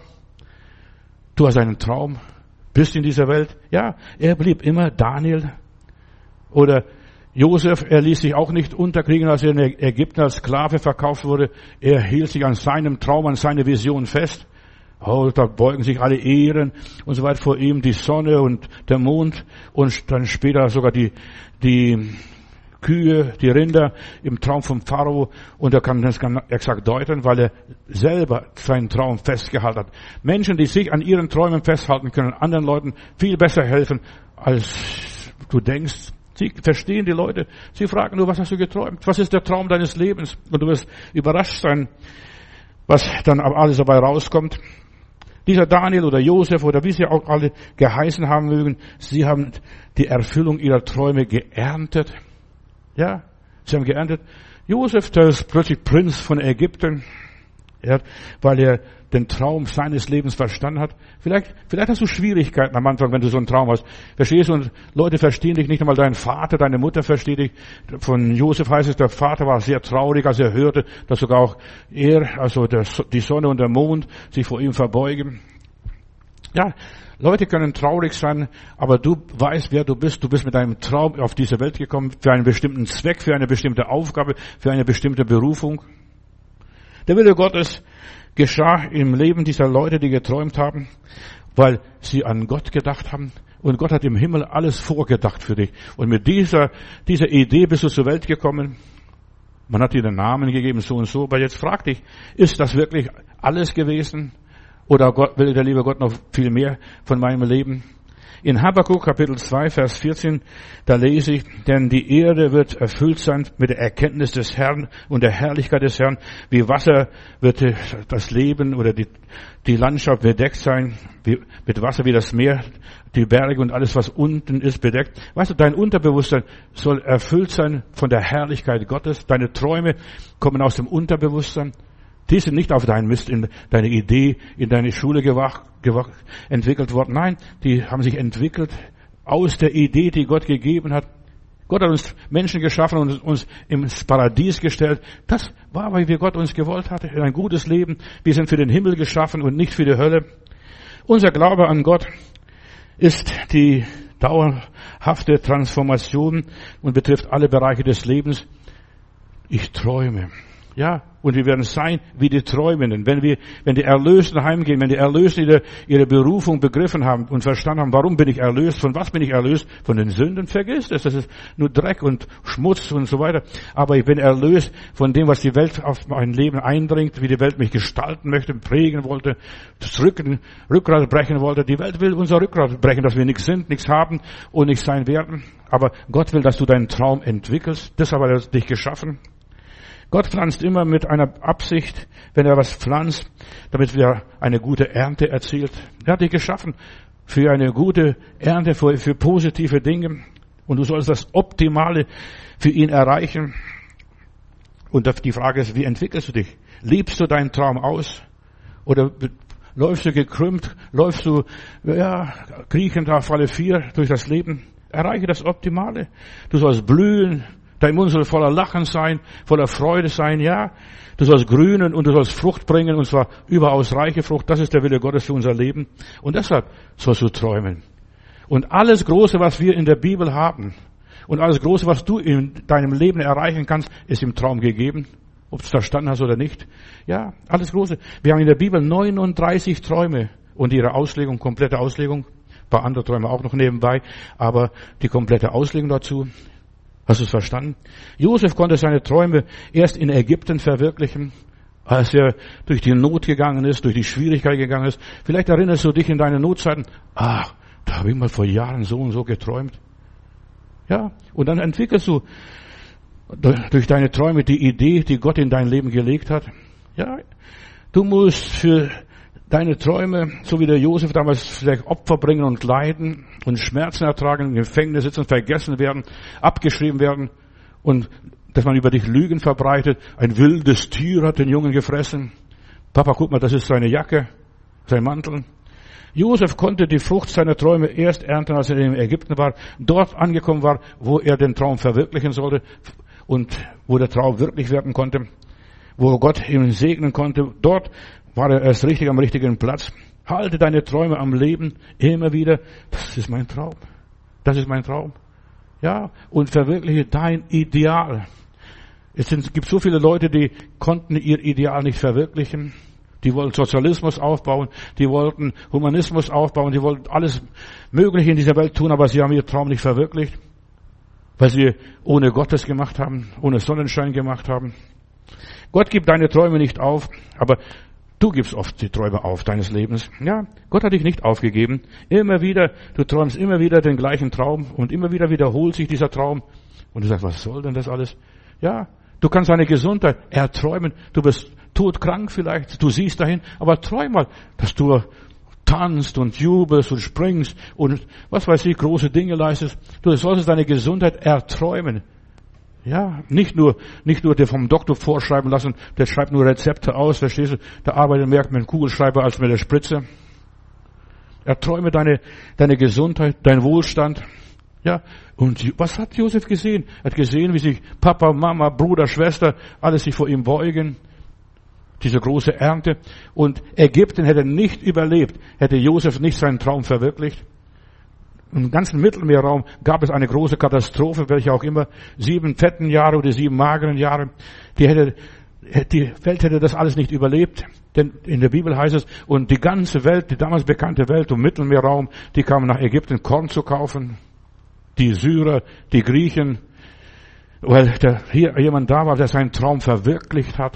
Du hast einen Traum, bist in dieser Welt. Ja, er blieb immer Daniel. Oder Josef, er ließ sich auch nicht unterkriegen, als er in Ägypten als Sklave verkauft wurde. Er hielt sich an seinem Traum, an seine Vision fest. Oh, da beugen sich alle Ehren und so weiter vor ihm, die Sonne und der Mond und dann später sogar die, die Kühe, die Rinder im Traum vom Pharao, und er kann das ganz exakt deuten, weil er selber seinen Traum festgehalten hat. Menschen, die sich an ihren Träumen festhalten können, anderen Leuten viel besser helfen, als du denkst. Sie verstehen die Leute. Sie fragen nur, was hast du geträumt? Was ist der Traum deines Lebens? Und du wirst überrascht sein, was dann alles dabei rauskommt. Dieser Daniel oder Josef oder wie sie auch alle geheißen haben mögen, sie haben die Erfüllung ihrer Träume geerntet. Ja, sie haben geerntet. Josef, der ist plötzlich Prinz von Ägypten, ja, weil er den Traum seines Lebens verstanden hat. Vielleicht, vielleicht hast du Schwierigkeiten am Anfang, wenn du so einen Traum hast. Verstehst du? Und Leute verstehen dich nicht einmal, dein Vater, deine Mutter versteht dich. Von Josef heißt es, der Vater war sehr traurig, als er hörte, dass sogar auch er, also der, die Sonne und der Mond, sich vor ihm verbeugen. Ja, Leute können traurig sein, aber du weißt, wer du bist. Du bist mit deinem Traum auf diese Welt gekommen, für einen bestimmten Zweck, für eine bestimmte Aufgabe, für eine bestimmte Berufung. Der Wille Gottes geschah im Leben dieser Leute, die geträumt haben, weil sie an Gott gedacht haben. Und Gott hat im Himmel alles vorgedacht für dich. Und mit dieser, dieser Idee bist du zur Welt gekommen. Man hat dir den Namen gegeben, so und so. Aber jetzt frag dich, ist das wirklich alles gewesen? Oder Gott, will der liebe Gott noch viel mehr von meinem Leben? In Habakkuk Kapitel zwei, Vers vierzehn, da lese ich, denn die Erde wird erfüllt sein mit der Erkenntnis des Herrn und der Herrlichkeit des Herrn. Wie Wasser wird das Leben oder die, die Landschaft bedeckt sein, wie, mit Wasser wie das Meer, die Berge und alles, was unten ist, bedeckt. Weißt du, dein Unterbewusstsein soll erfüllt sein von der Herrlichkeit Gottes. Deine Träume kommen aus dem Unterbewusstsein. Die sind nicht auf deinen Mist, in deine Idee, in deine Schule gewacht, gewacht, entwickelt worden. Nein, die haben sich entwickelt aus der Idee, die Gott gegeben hat. Gott hat uns Menschen geschaffen und uns ins Paradies gestellt. Das war, weil wir Gott uns gewollt hatte. Ein gutes Leben. Wir sind für den Himmel geschaffen und nicht für die Hölle. Unser Glaube an Gott ist die dauerhafte Transformation und betrifft alle Bereiche des Lebens. Ich träume. Ja, und wir werden sein wie die Träumenden. Wenn wir, wenn die Erlösten heimgehen, wenn die Erlösten ihre, ihre Berufung begriffen haben und verstanden haben, warum bin ich erlöst, von was bin ich erlöst? Von den Sünden, vergiss es. Das ist nur Dreck und Schmutz und so weiter. Aber ich bin erlöst von dem, was die Welt auf mein Leben eindringt, wie die Welt mich gestalten möchte, prägen wollte, das Rücken, Rückgrat brechen wollte. Die Welt will unser Rückgrat brechen, dass wir nichts sind, nichts haben und nichts sein werden. Aber Gott will, dass du deinen Traum entwickelst. Deshalb hat er dich geschaffen. Gott pflanzt immer mit einer Absicht, wenn er was pflanzt, damit wir eine gute Ernte erzielt. Er hat dich geschaffen für eine gute Ernte, für, für positive Dinge. Und du sollst das Optimale für ihn erreichen. Und die Frage ist, wie entwickelst du dich? Liebst du deinen Traum aus? Oder läufst du gekrümmt, läufst du, ja, kriechend auf alle vier durch das Leben. Erreiche das Optimale. Du sollst blühen, dein Mund soll voller Lachen sein, voller Freude sein, ja. Du sollst grünen und du sollst Frucht bringen, und zwar überaus reiche Frucht. Das ist der Wille Gottes für unser Leben. Und deshalb sollst du träumen. Und alles Große, was wir in der Bibel haben, und alles Große, was du in deinem Leben erreichen kannst, ist im Traum gegeben. Ob du es verstanden hast oder nicht. Ja, alles Große. Wir haben in der Bibel neununddreißig Träume und ihre Auslegung, komplette Auslegung. Ein paar andere Träume auch noch nebenbei, aber die komplette Auslegung dazu. Hast du es verstanden? Josef konnte seine Träume erst in Ägypten verwirklichen, als er durch die Not gegangen ist, durch die Schwierigkeit gegangen ist. Vielleicht erinnerst du dich in deine Notzeiten, ach, da habe ich mal vor Jahren so und so geträumt. Ja, und dann entwickelst du durch deine Träume die Idee, die Gott in dein Leben gelegt hat. Ja, du musst für deine Träume, so wie der Josef damals, vielleicht Opfer bringen und leiden und Schmerzen ertragen, im Gefängnis sitzen, vergessen werden, abgeschrieben werden und dass man über dich Lügen verbreitet. Ein wildes Tier hat den Jungen gefressen. Papa, guck mal, das ist seine Jacke, sein Mantel. Josef konnte die Frucht seiner Träume erst ernten, als er in Ägypten war, dort angekommen war, wo er den Traum verwirklichen sollte und wo der Traum wirklich werden konnte, wo Gott ihn segnen konnte. Dort war er erst richtig am richtigen Platz. Halte deine Träume am Leben immer wieder. Das ist mein Traum. Das ist mein Traum. Ja, und verwirkliche dein Ideal. Es sind, gibt so viele Leute, die konnten ihr Ideal nicht verwirklichen. Die wollten Sozialismus aufbauen, die wollten Humanismus aufbauen, die wollten alles Mögliche in dieser Welt tun, aber sie haben ihren Traum nicht verwirklicht, weil sie ohne Gottes gemacht haben, ohne Sonnenschein gemacht haben. Gott gibt deine Träume nicht auf, aber du gibst oft die Träume auf deines Lebens. Ja, Gott hat dich nicht aufgegeben. Immer wieder, du träumst immer wieder den gleichen Traum und immer wieder wiederholt sich dieser Traum. Und du sagst, was soll denn das alles? Ja, du kannst deine Gesundheit erträumen. Du bist todkrank vielleicht, du siehst dahin, aber träum mal, dass du tanzt und jubelst und springst und was weiß ich, große Dinge leistest. Du solltest deine Gesundheit erträumen. Ja, nicht nur, nicht nur dir vom Doktor vorschreiben lassen, der schreibt nur Rezepte aus, verstehst du? Der arbeitet mehr mit dem Kugelschreiber als mit der Spritze. Erträume deine, deine Gesundheit, dein Wohlstand. Ja, und was hat Josef gesehen? Er hat gesehen, wie sich Papa, Mama, Bruder, Schwester, alles sich vor ihm beugen. Diese große Ernte. Und Ägypten hätte nicht überlebt, hätte Josef nicht seinen Traum verwirklicht. Im ganzen Mittelmeerraum gab es eine große Katastrophe, welche auch immer, sieben fetten Jahre oder sieben mageren Jahre. Die hätte, die Welt hätte das alles nicht überlebt. Denn in der Bibel heißt es, und die ganze Welt, die damals bekannte Welt im Mittelmeerraum, die kamen nach Ägypten Korn zu kaufen. Die Syrer, die Griechen, weil der, hier jemand da war, der seinen Traum verwirklicht hat.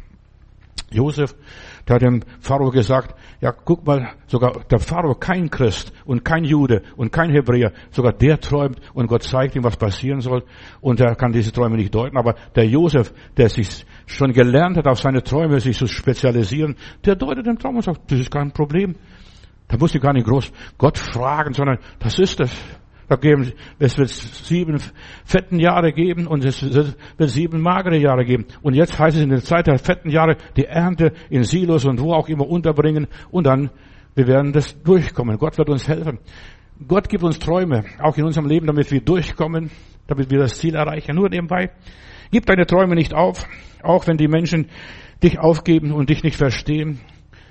Josef, der hat dem Pharao gesagt, ja, guck mal, sogar der Pharao, kein Christ und kein Jude und kein Hebräer, sogar der träumt und Gott zeigt ihm, was passieren soll und er kann diese Träume nicht deuten, aber der Josef, der sich schon gelernt hat, auf seine Träume sich zu spezialisieren, der deutet den Traum und sagt, das ist kein Problem. Da muss ich gar nicht groß Gott fragen, sondern das ist es. Da geben, es wird sieben fetten Jahre geben und es wird sieben magere Jahre geben. Und jetzt heißt es in der Zeit der fetten Jahre die Ernte in Silos und wo auch immer unterbringen und dann, wir werden das durchkommen. Gott wird uns helfen. Gott gibt uns Träume, auch in unserem Leben, damit wir durchkommen, damit wir das Ziel erreichen. Nur nebenbei, gib deine Träume nicht auf, auch wenn die Menschen dich aufgeben und dich nicht verstehen.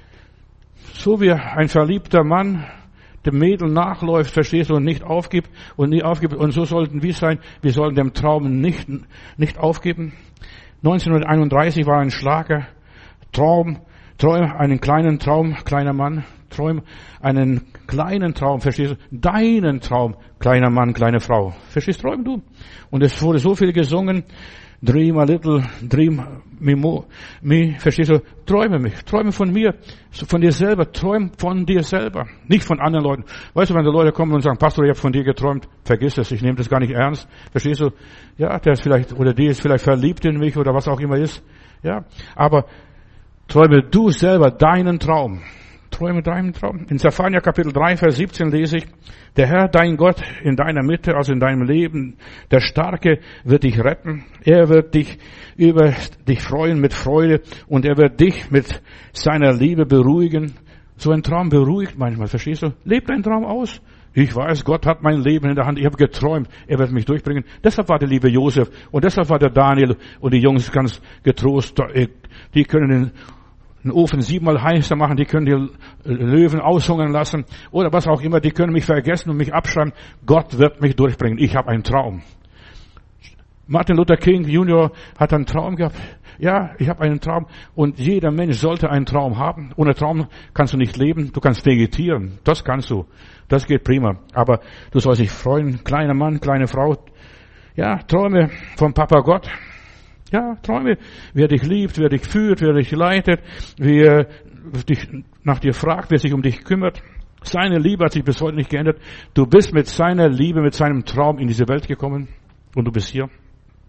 So wie ein verliebter Mann dem Mädel nachläuft, verstehst du, und nicht aufgibt und nie aufgibt. Und so sollten wir sein. Wir sollten dem Traum nicht, nicht aufgeben. neunzehnhunderteinunddreißig war ein Schlager. Traum, träum einen kleinen Traum, kleiner Mann. Träum einen kleinen Traum, verstehst du? Deinen Traum, kleiner Mann, kleine Frau. Verstehst du? Träum du. Und es wurde so viel gesungen. Dream a little, dream me more, me, verstehst du? Träume mich, träume von mir, von dir selber, träum von dir selber, nicht von anderen Leuten. Weißt du, wenn die Leute kommen und sagen, Pastor, ich habe von dir geträumt, vergiss es, ich nehme das gar nicht ernst, verstehst du? Ja, der ist vielleicht, oder die ist vielleicht verliebt in mich oder was auch immer ist, ja. Aber träume du selber deinen Traum. Träume deinen Traum. In Zephania Kapitel drei, Vers siebzehn lese ich, der Herr, dein Gott, in deiner Mitte, also in deinem Leben, der Starke wird dich retten. Er wird dich über dich freuen mit Freude und er wird dich mit seiner Liebe beruhigen. So ein Traum beruhigt manchmal, verstehst du? Leb deinen Traum aus. Ich weiß, Gott hat mein Leben in der Hand. Ich habe geträumt, er wird mich durchbringen. Deshalb war der liebe Josef und deshalb war der Daniel und die Jungs ganz getrost. Die können den den Ofen siebenmal heißer machen, die können die Löwen aushungern lassen oder was auch immer, die können mich vergessen und mich abschreiben. Gott wird mich durchbringen. Ich habe einen Traum. Martin Luther King Junior hat einen Traum gehabt. Ja, ich habe einen Traum und jeder Mensch sollte einen Traum haben. Ohne Traum kannst du nicht leben, du kannst vegetieren. Das kannst du. Das geht prima. Aber du sollst dich freuen, kleiner Mann, kleine Frau. Ja, Träume vom Papa Gott. Ja, Träume, wer dich liebt, wer dich führt, wer dich leitet, wer dich nach dir fragt, wer sich um dich kümmert. Seine Liebe hat sich bis heute nicht geändert. Du bist mit seiner Liebe, mit seinem Traum in diese Welt gekommen und du bist hier.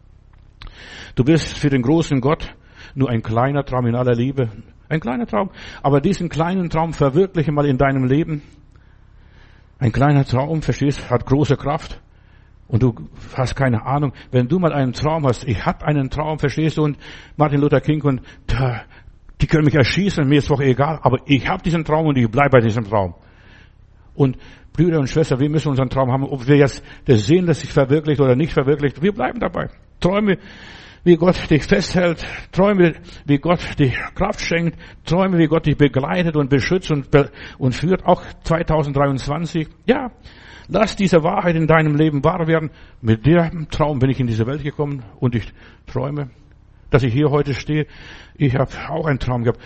Du bist für den großen Gott nur ein kleiner Traum in aller Liebe. Ein kleiner Traum. Aber diesen kleinen Traum verwirkliche mal in deinem Leben. Ein kleiner Traum, verstehst, hat große Kraft. Und du hast keine Ahnung, wenn du mal einen Traum hast, ich hab einen Traum, verstehst du, und Martin Luther King und die können mich erschießen, mir ist doch egal, aber ich habe diesen Traum und ich bleibe bei diesem Traum. Und Brüder und Schwestern, wir müssen unseren Traum haben, ob wir jetzt das sehen, dass sich verwirklicht oder nicht verwirklicht, wir bleiben dabei. Träume, wie Gott dich festhält, Träume, wie Gott dich Kraft schenkt, Träume, wie Gott dich begleitet und beschützt und, und führt, auch zweitausenddreiundzwanzig, ja. Lass diese Wahrheit in deinem Leben wahr werden. Mit dem Traum bin ich in diese Welt gekommen und ich träume, dass ich hier heute stehe. Ich habe auch einen Traum gehabt.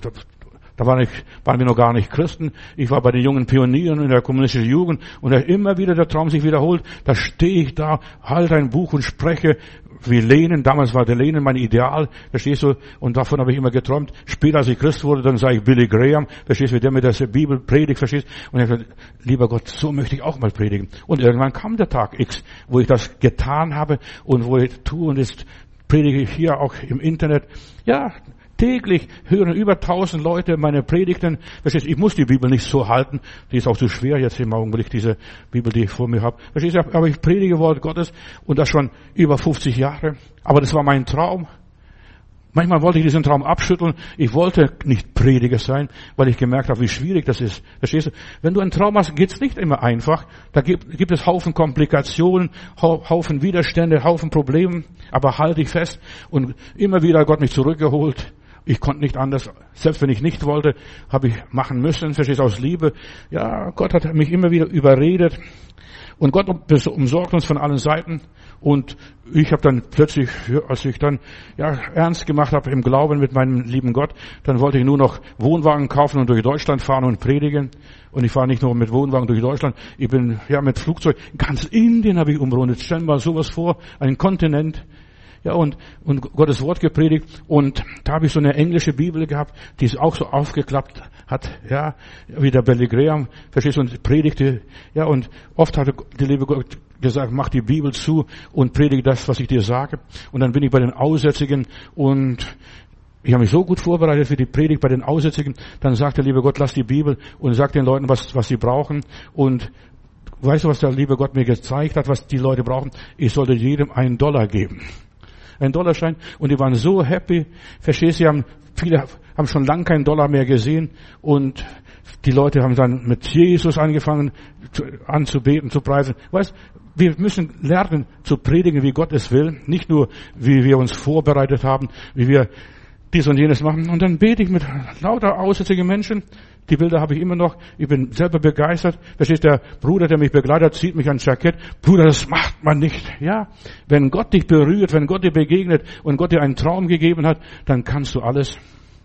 Da waren, ich, waren wir noch gar nicht Christen. Ich war bei den jungen Pionieren in der kommunistischen Jugend und da immer wieder der Traum sich wiederholt. Da stehe ich da, halte ein Buch und spreche wie Lenin. Damals war der Lenin mein Ideal, verstehst du? Und davon habe ich immer geträumt. Später, als ich Christ wurde, dann sage ich Billy Graham, verstehst du, wie der mit der Bibel predigt, verstehst du? Und ich habe gesagt, lieber Gott, so möchte ich auch mal predigen. Und irgendwann kam der Tag X, wo ich das getan habe und wo ich tue und jetzt predige ich hier auch im Internet. Ja, täglich hören über tausend Leute meine Predigten. Verstehst du, ich muss die Bibel nicht so halten. Die ist auch zu schwer jetzt im Augenblick, diese Bibel, die ich vor mir habe. Verstehst du, aber ich predige Wort Gottes und das schon über fünfzig Jahre. Aber das war mein Traum. Manchmal wollte ich diesen Traum abschütteln. Ich wollte nicht Prediger sein, weil ich gemerkt habe, wie schwierig das ist. Verstehst du? Wenn du einen Traum hast, geht's nicht immer einfach. Da gibt, gibt es Haufen Komplikationen, Haufen Widerstände, Haufen Probleme. Aber halte ich fest. Und immer wieder hat Gott mich zurückgeholt. Ich konnte nicht anders. Selbst wenn ich nicht wollte, habe ich machen müssen. Verstehst du, aus Liebe. Ja, Gott hat mich immer wieder überredet. Und Gott umsorgt uns von allen Seiten. Und ich habe dann plötzlich, als ich dann ja ernst gemacht habe im Glauben mit meinem lieben Gott, dann wollte ich nur noch Wohnwagen kaufen und durch Deutschland fahren und predigen. Und ich fahre nicht nur mit Wohnwagen durch Deutschland, ich bin ja mit Flugzeug. Ganz Indien habe ich umrundet. Stell dir mal sowas vor, ein Kontinent. Ja, und, und Gottes Wort gepredigt. Und da habe ich so eine englische Bibel gehabt, die ist auch so aufgeklappt hat, ja, wie der Billy Graham, verstehst du, und predigte. Ja, und oft hat der liebe Gott gesagt, mach die Bibel zu und predige das, was ich dir sage. Und dann bin ich bei den Aussätzigen und ich habe mich so gut vorbereitet für die Predigt bei den Aussätzigen. Dann sagt der liebe Gott, lass die Bibel und sag den Leuten, was, was sie brauchen. Und weißt du, was der liebe Gott mir gezeigt hat, was die Leute brauchen? Ich sollte jedem einen Dollar geben. Ein Dollarschein. Und die waren so happy. Verstehst du, haben, viele haben schon lange keinen Dollar mehr gesehen. Und die Leute haben dann mit Jesus angefangen anzubeten, zu preisen. Weißt, wir müssen lernen zu predigen, wie Gott es will. Nicht nur, wie wir uns vorbereitet haben, wie wir dies und jenes machen. Und dann bete ich mit lauter aussätzigen Menschen. Die Bilder habe ich immer noch. Ich bin selber begeistert. Verstehst du, der Bruder, der mich begleitet, zieht mich ans Jackett. Bruder, das macht man nicht. Ja, wenn Gott dich berührt, wenn Gott dir begegnet und Gott dir einen Traum gegeben hat, dann kannst du alles.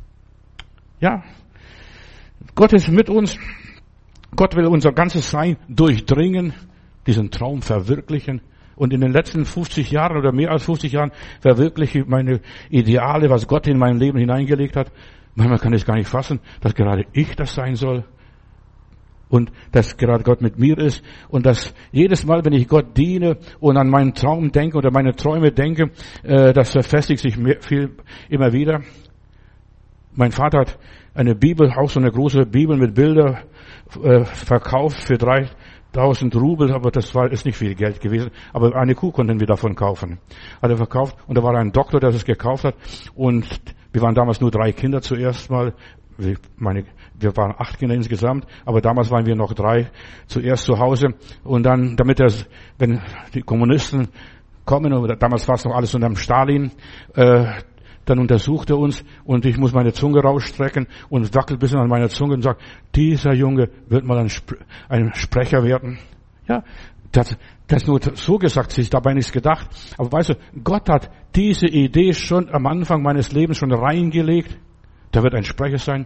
Ja, Gott ist mit uns. Gott will unser ganzes Sein durchdringen, diesen Traum verwirklichen. Und in den letzten fünfzig Jahren oder mehr als fünfzig Jahren verwirkliche ich meine Ideale, was Gott in mein Leben hineingelegt hat. Manchmal kann ich es gar nicht fassen, dass gerade ich das sein soll. Und dass gerade Gott mit mir ist. Und dass jedes Mal, wenn ich Gott diene und an meinen Traum denke oder meine Träume denke, das verfestigt sich viel, immer wieder. Mein Vater hat eine Bibel, auch so eine große Bibel mit Bilder, äh, verkauft für dreitausend Rubel, aber das war, ist nicht viel Geld gewesen. Aber eine Kuh konnten wir davon kaufen. Hat er verkauft und da war ein Doktor, der es gekauft hat und wir waren damals nur drei Kinder zuerst mal. Ich meine, wir waren acht Kinder insgesamt, aber damals waren wir noch drei zuerst zu Hause und dann, damit das, wenn die Kommunisten kommen, oder damals war es noch alles unter dem Stalin, äh, dann untersucht er uns und ich muss meine Zunge rausstrecken und wackelt ein bisschen an meiner Zunge und sagt, dieser Junge wird mal ein, Sp- ein Sprecher werden. Ja, das, das nur so gesagt, sich dabei nichts gedacht. Aber weißt du, Gott hat diese Idee schon am Anfang meines Lebens schon reingelegt. Da wird ein Sprecher sein.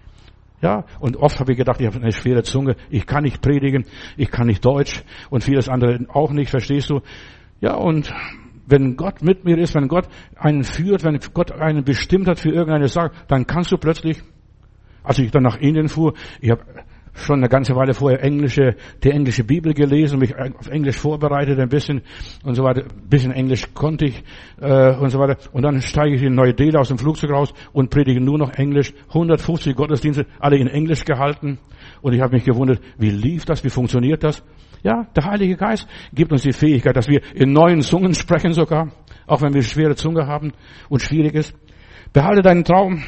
Ja, und oft habe ich gedacht, ich habe eine schwere Zunge, ich kann nicht predigen, ich kann nicht Deutsch und vieles andere auch nicht, verstehst du? Ja, und wenn Gott mit mir ist, wenn Gott einen führt, wenn Gott einen bestimmt hat für irgendeine Sache, dann kannst du plötzlich, als ich dann nach Indien fuhr, ich habe schon eine ganze Weile vorher englische, die englische Bibel gelesen, mich auf Englisch vorbereitet ein bisschen und so weiter. Ein bisschen Englisch konnte ich äh, und so weiter. Und dann steige ich in Neu-Delhi aus dem Flugzeug raus und predige nur noch Englisch. hundertfünfzig Gottesdienste, alle in Englisch gehalten. Und ich habe mich gewundert, wie lief das, wie funktioniert das? Ja, der Heilige Geist gibt uns die Fähigkeit, dass wir in neuen Zungen sprechen sogar, auch wenn wir schwere Zunge haben und schwierig ist. Behalte deinen Traum.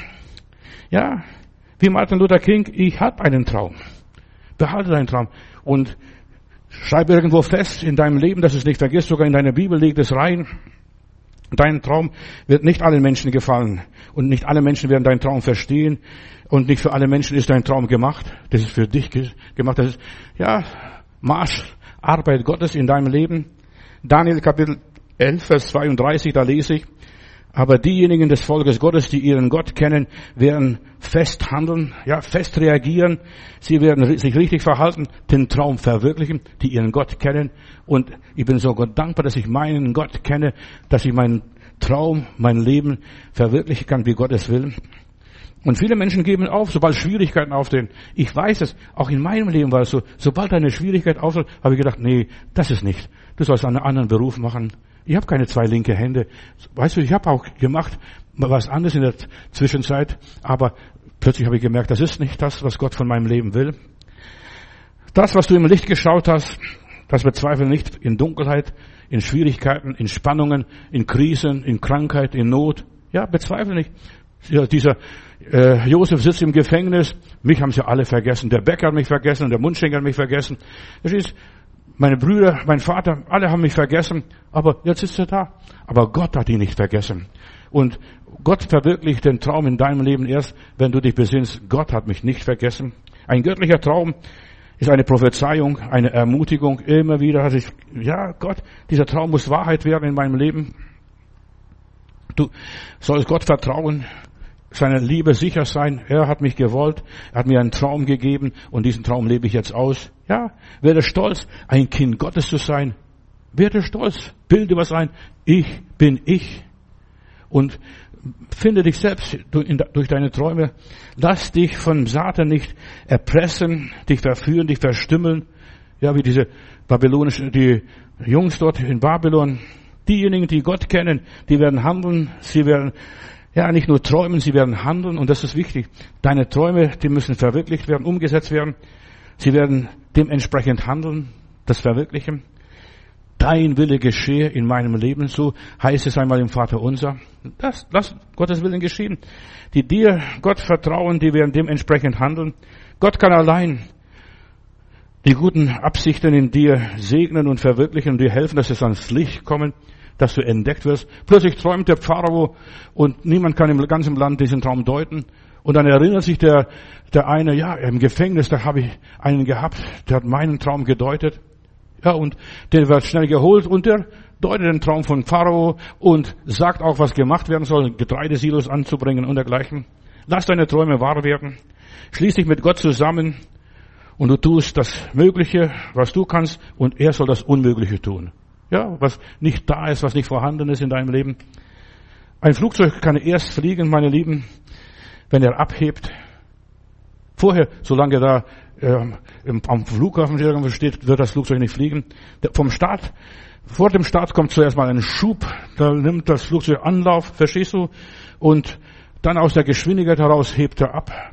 Ja, wie Martin Luther King, ich habe einen Traum. Behalte deinen Traum und schreib irgendwo fest in deinem Leben, dass du es nicht vergisst, sogar in deiner Bibel leg es rein. Dein Traum wird nicht allen Menschen gefallen und nicht alle Menschen werden deinen Traum verstehen und nicht für alle Menschen ist dein Traum gemacht. Das ist für dich gemacht. Das ist, ja, Marscharbeit Gottes in deinem Leben. Daniel Kapitel elf, Vers zweiunddreißig, da lese ich, aber diejenigen des Volkes Gottes, die ihren Gott kennen, werden fest handeln, ja, fest reagieren. Sie werden sich richtig verhalten, den Traum verwirklichen, die ihren Gott kennen. Und ich bin so Gott dankbar, dass ich meinen Gott kenne, dass ich meinen Traum, mein Leben verwirklichen kann, wie Gott es will. Und viele Menschen geben auf, sobald Schwierigkeiten auftreten. Ich weiß es, auch in meinem Leben war es so, sobald eine Schwierigkeit auftritt, habe ich gedacht, nee, das ist nicht. Du sollst einen anderen Beruf machen. Ich habe keine zwei linke Hände. Weißt du, ich habe auch gemacht was anderes in der Zwischenzeit, aber plötzlich habe ich gemerkt, das ist nicht das, was Gott von meinem Leben will. Das, was du im Licht geschaut hast, das bezweifle nicht in Dunkelheit, in Schwierigkeiten, in Spannungen, in Krisen, in Krankheit, in Not. Ja, bezweifle nicht. Ja, dieser äh, Josef sitzt im Gefängnis, mich haben sie alle vergessen. Der Bäcker hat mich vergessen, der Mundschenker hat mich vergessen. Das ist meine Brüder, mein Vater, alle haben mich vergessen, aber jetzt ist er da. Aber Gott hat ihn nicht vergessen. Und Gott verwirklicht den Traum in deinem Leben erst, wenn du dich besinnst, Gott hat mich nicht vergessen. Ein göttlicher Traum ist eine Prophezeiung, eine Ermutigung. Immer wieder hatte ich, ja Gott, dieser Traum muss Wahrheit werden in meinem Leben. Du sollst Gott vertrauen, seiner Liebe sicher sein. Er hat mich gewollt, er hat mir einen Traum gegeben und diesen Traum lebe ich jetzt aus. Ja, werde stolz, ein Kind Gottes zu sein. Werde stolz, bilde was ein. Ich bin ich. Und finde dich selbst durch deine Träume. Lass dich von Satan nicht erpressen, dich verführen, dich verstümmeln. Ja, wie diese babylonischen, die Jungs dort in Babylon. Diejenigen, die Gott kennen, die werden handeln. Sie werden ja nicht nur träumen, sie werden handeln. Und das ist wichtig. Deine Träume, die müssen verwirklicht werden, umgesetzt werden. Sie werden dementsprechend handeln, das verwirklichen. Dein Wille geschehe in meinem Leben, so heißt es einmal im Vater unser. Das, lass Gottes Willen geschehen. Die dir Gott vertrauen, die werden dementsprechend handeln. Gott kann allein die guten Absichten in dir segnen und verwirklichen und dir helfen, dass es ans Licht kommen, dass du entdeckt wirst. Plötzlich träumt der Pharao und niemand kann im ganzen Land diesen Traum deuten. Und dann erinnert sich der, der eine, ja, im Gefängnis, da habe ich einen gehabt, der hat meinen Traum gedeutet. Ja, und der wird schnell geholt und der deutet den Traum von Pharao und sagt auch, was gemacht werden soll, Getreidesilos anzubringen und dergleichen. Lass deine Träume wahr werden. Schließ dich mit Gott zusammen und du tust das Mögliche, was du kannst, und er soll das Unmögliche tun. Ja, was nicht da ist, was nicht vorhanden ist in deinem Leben. Ein Flugzeug kann erst fliegen, meine Lieben, wenn er abhebt. Vorher, solange er da äh, im, am Flughafen irgendwo steht, wird das Flugzeug nicht fliegen. Der, vom Start, vor dem Start kommt zuerst mal ein Schub, da nimmt das Flugzeug Anlauf, verstehst du? Und dann aus der Geschwindigkeit heraus hebt er ab.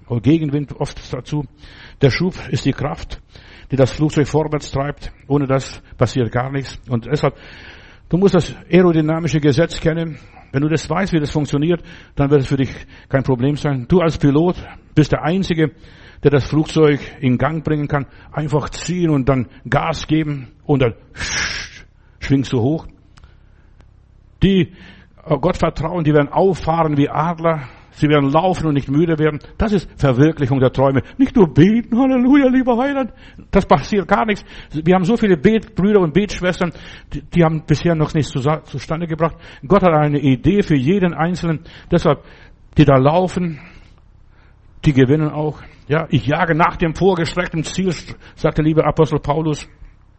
und Gegenwind oft dazu. Der Schub ist die Kraft, die das Flugzeug vorwärts treibt. Ohne das passiert gar nichts. Und deshalb, du musst das aerodynamische Gesetz kennen. Wenn du das weißt, wie das funktioniert, dann wird es für dich kein Problem sein. Du als Pilot bist der Einzige, der das Flugzeug in Gang bringen kann. Einfach ziehen und dann Gas geben und dann schwingst du hoch. Die Gott vertrauen, die werden auffahren wie Adler. Sie werden laufen und nicht müde werden. Das ist Verwirklichung der Träume. Nicht nur beten, Halleluja, lieber Heiland. Das passiert gar nichts. Wir haben so viele Betbrüder und Betschwestern, die, die haben bisher noch nichts zu, zustande gebracht. Gott hat eine Idee für jeden Einzelnen. Deshalb, die da laufen, die gewinnen auch. Ja, ich jage nach dem vorgestreckten Ziel, sagt der liebe Apostel Paulus.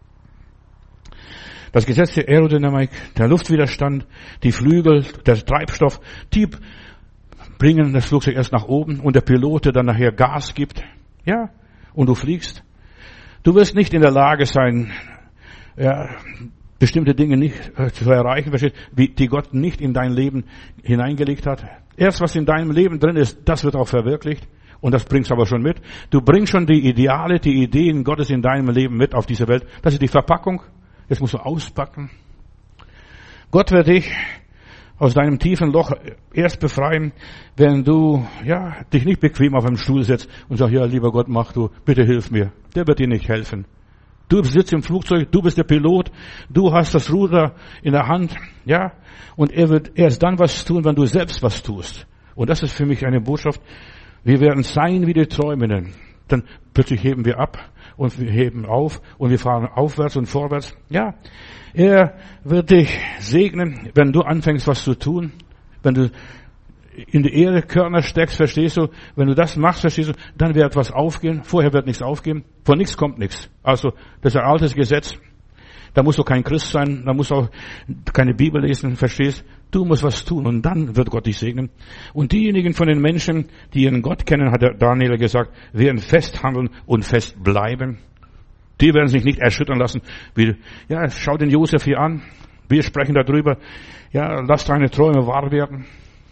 Das Gesetz der Aerodynamik, der Luftwiderstand, die Flügel, der Treibstoff, die bringen das Flugzeug erst nach oben und der Pilot, der dann nachher Gas gibt. Ja, und du fliegst. Du wirst nicht in der Lage sein, ja, bestimmte Dinge nicht äh, zu erreichen, wie die Gott nicht in dein Leben hineingelegt hat. Erst was in deinem Leben drin ist, das wird auch verwirklicht. Und das bringst du aber schon mit. Du bringst schon die Ideale, die Ideen Gottes in deinem Leben mit auf diese Welt. Das ist die Verpackung. Das musst du auspacken. Gott wird dich aus deinem tiefen Loch erst befreien, wenn du, ja, dich nicht bequem auf einem Stuhl setzt und sagst, ja, lieber Gott, mach du, bitte hilf mir. Der wird dir nicht helfen. Du sitzt im Flugzeug, du bist der Pilot, du hast das Ruder in der Hand, ja, und er wird erst dann was tun, wenn du selbst was tust. Und das ist für mich eine Botschaft. Wir werden sein wie die Träumenden. Dann plötzlich heben wir ab und wir heben auf und wir fahren aufwärts und vorwärts. Ja, er wird dich segnen, wenn du anfängst, was zu tun. Wenn du in die Erde Körner steckst, verstehst du? Wenn du das machst, verstehst du? Dann wird etwas aufgehen. Vorher wird nichts aufgehen. Von nichts kommt nichts. Also, das ist ein altes Gesetz. Da musst du kein Christ sein. Da musst du auch keine Bibel lesen, verstehst? Du musst was tun und dann wird Gott dich segnen. Und diejenigen von den Menschen, die ihren Gott kennen, hat der Daniel gesagt, werden festhandeln und fest bleiben. Die werden sich nicht erschüttern lassen. Wie, ja, schau den Josef hier an. Wir sprechen darüber. Ja, lass deine Träume wahr werden.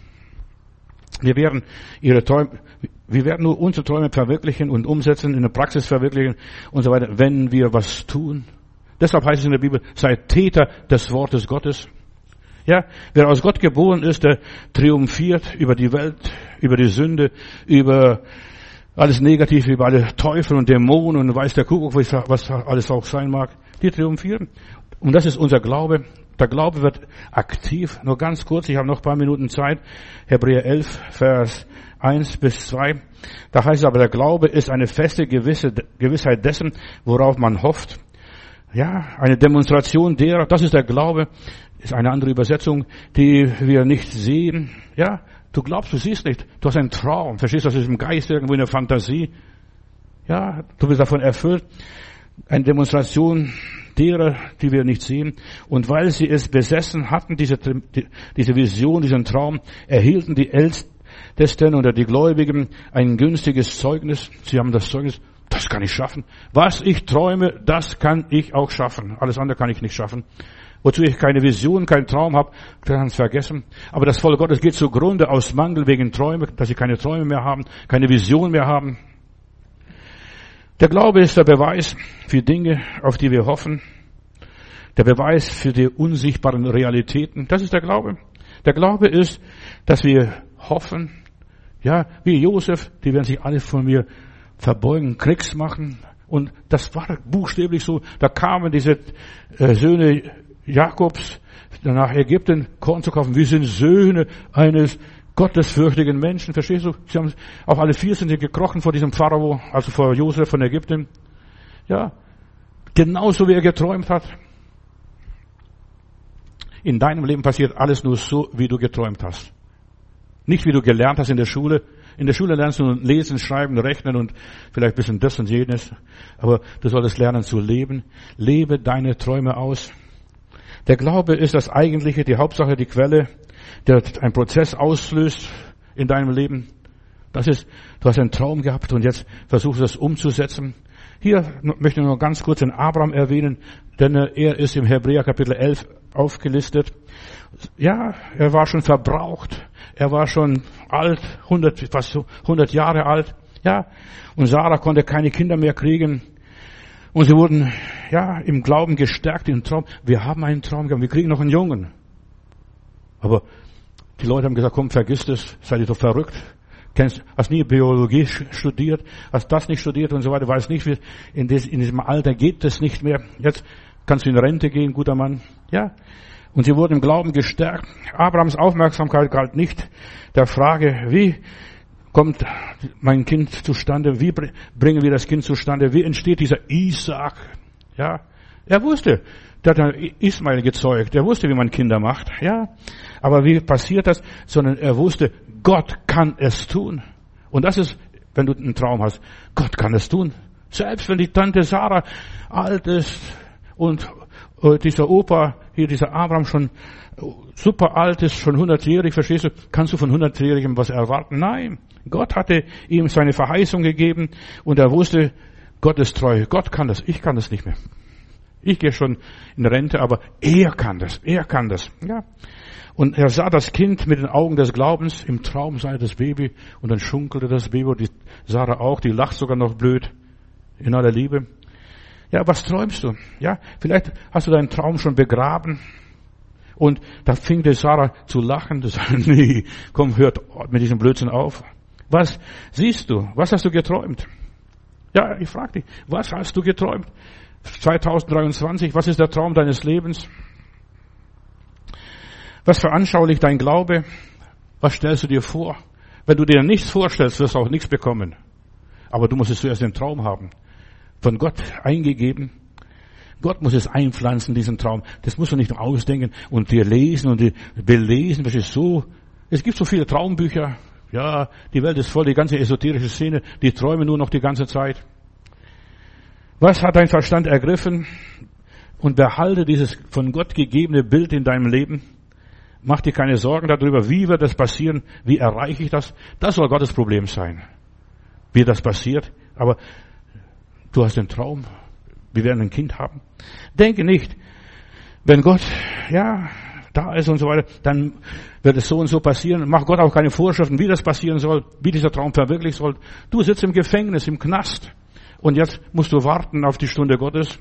Wir werden ihre Träume, wir werden nur unsere Träume verwirklichen und umsetzen, in der Praxis verwirklichen und so weiter, wenn wir was tun. Deshalb heißt es in der Bibel, seid Täter des Wortes Gottes. Ja, wer aus Gott geboren ist, der triumphiert über die Welt, über die Sünde, über alles Negative, über alle Teufel und Dämonen und weiß der Kuckuck, was alles auch sein mag. Die triumphieren. Und das ist unser Glaube. Der Glaube wird aktiv. Nur ganz kurz, ich habe noch ein paar Minuten Zeit. Hebräer elf, Vers eins bis zwei. Da heißt es aber, der Glaube ist eine feste gewisse Gewissheit dessen, worauf man hofft. Ja, eine Demonstration derer, das ist der Glaube, ist eine andere Übersetzung, die wir nicht sehen. Ja, du glaubst, du siehst nicht. Du hast einen Traum. Verstehst du, das ist im Geist irgendwo in der Fantasie. Ja, du bist davon erfüllt. Eine Demonstration derer, die wir nicht sehen. Und weil sie es besessen hatten, diese, diese Vision, diesen Traum, erhielten die Ältesten oder die Gläubigen ein günstiges Zeugnis. Sie haben das Zeugnis, das kann ich schaffen. Was ich träume, das kann ich auch schaffen. Alles andere kann ich nicht schaffen. Wozu ich keine Vision, keinen Traum habe, kann ich es vergessen. Aber das Volk Gottes geht zugrunde aus Mangel wegen Träume, dass sie keine Träume mehr haben, keine Vision mehr haben. Der Glaube ist der Beweis für Dinge, auf die wir hoffen. Der Beweis für die unsichtbaren Realitäten. Das ist der Glaube. Der Glaube ist, dass wir hoffen, ja, wie Josef, die werden sich alle von mir verbeugen, Kriegs machen. Und das war buchstäblich so. Da kamen diese äh, Söhne Jakobs nach Ägypten, Korn zu kaufen. Wir sind Söhne eines gottesfürchtigen Menschen. Verstehst du? Sie haben, auch alle vier sind sie gekrochen vor diesem Pharao, also vor Josef von Ägypten. Ja, genauso wie er geträumt hat. In deinem Leben passiert alles nur so, wie du geträumt hast. Nicht wie du gelernt hast in der Schule. In der Schule lernst du lesen, schreiben, rechnen und vielleicht ein bisschen das und jenes. Aber du solltest lernen zu leben. Lebe deine Träume aus. Der Glaube ist das Eigentliche, die Hauptsache, die Quelle, der einen Prozess auslöst in deinem Leben. Das ist, du hast einen Traum gehabt und jetzt versuchst du das umzusetzen. Hier möchte ich nur ganz kurz den Abraham erwähnen, denn er ist im Hebräer Kapitel elf aufgelistet. Ja, er war schon verbraucht. Er war schon alt, hundert, fast hundert Jahre alt. Ja. Und Sarah konnte keine Kinder mehr kriegen. Und sie wurden, ja, im Glauben gestärkt, im Traum. Wir haben einen Traum gehabt, wir kriegen noch einen Jungen. Aber die Leute haben gesagt, komm, vergiss das, seid ihr doch verrückt. Kennst, hast nie Biologie studiert, hast das nicht studiert und so weiter, weiß nicht, wie, in, des, in diesem Alter geht das nicht mehr. Jetzt kannst du in Rente gehen, guter Mann. Ja. Und sie wurden im Glauben gestärkt. Abrahams Aufmerksamkeit galt nicht der Frage, wie kommt mein Kind zustande? Wie bringen wir das Kind zustande? Wie entsteht dieser Isaak? Ja, er wusste, der hat Ismael gezeugt. Er wusste, wie man Kinder macht. Ja, aber wie passiert das? Sondern er wusste, Gott kann es tun. Und das ist, wenn du einen Traum hast, Gott kann es tun. Selbst wenn die Tante Sarah alt ist und dieser Opa, hier dieser Abraham schon super alt ist, schon hundertjährig, verstehst du, kannst du von hundertjährigem was erwarten? Nein. Gott hatte ihm seine Verheißung gegeben und er wusste, Gott ist treu. Gott kann das. Ich kann das nicht mehr. Ich gehe schon in Rente, aber er kann das. Er kann das. Ja. Und er sah das Kind mit den Augen des Glaubens. Im Traum sah er das Baby und dann schunkelte das Baby und die Sarah auch. Die lacht sogar noch blöd. In aller Liebe. Ja, was träumst du? Ja, vielleicht hast du deinen Traum schon begraben. Und da fing die Sarah zu lachen. Du sagst, nee, komm, hört mit diesem Blödsinn auf. Was siehst du? Was hast du geträumt? Ja, ich frage dich, was hast du geträumt? zwanzig dreiundzwanzig, was ist der Traum deines Lebens? Was veranschaulicht dein Glaube? Was stellst du dir vor? Wenn du dir nichts vorstellst, wirst du auch nichts bekommen. Aber du musst es zuerst den Traum haben. Von Gott eingegeben. Gott muss es einpflanzen, diesen Traum. Das musst du nicht ausdenken und dir lesen und dir belesen. Das ist so. Es gibt so viele Traumbücher. Ja, die Welt ist voll, die ganze esoterische Szene, die träumen nur noch die ganze Zeit. Was hat dein Verstand ergriffen? Und behalte dieses von Gott gegebene Bild in deinem Leben. Mach dir keine Sorgen darüber, wie wird das passieren, wie erreiche ich das. Das soll Gottes Problem sein, wie das passiert. Aber du hast den Traum, wir werden ein Kind haben. Denke nicht, wenn Gott, ja, da ist und so weiter, dann wird es so und so passieren. Mach Gott auch keine Vorschriften, wie das passieren soll, wie dieser Traum verwirklicht soll. Du sitzt im Gefängnis, im Knast und jetzt musst du warten auf die Stunde Gottes.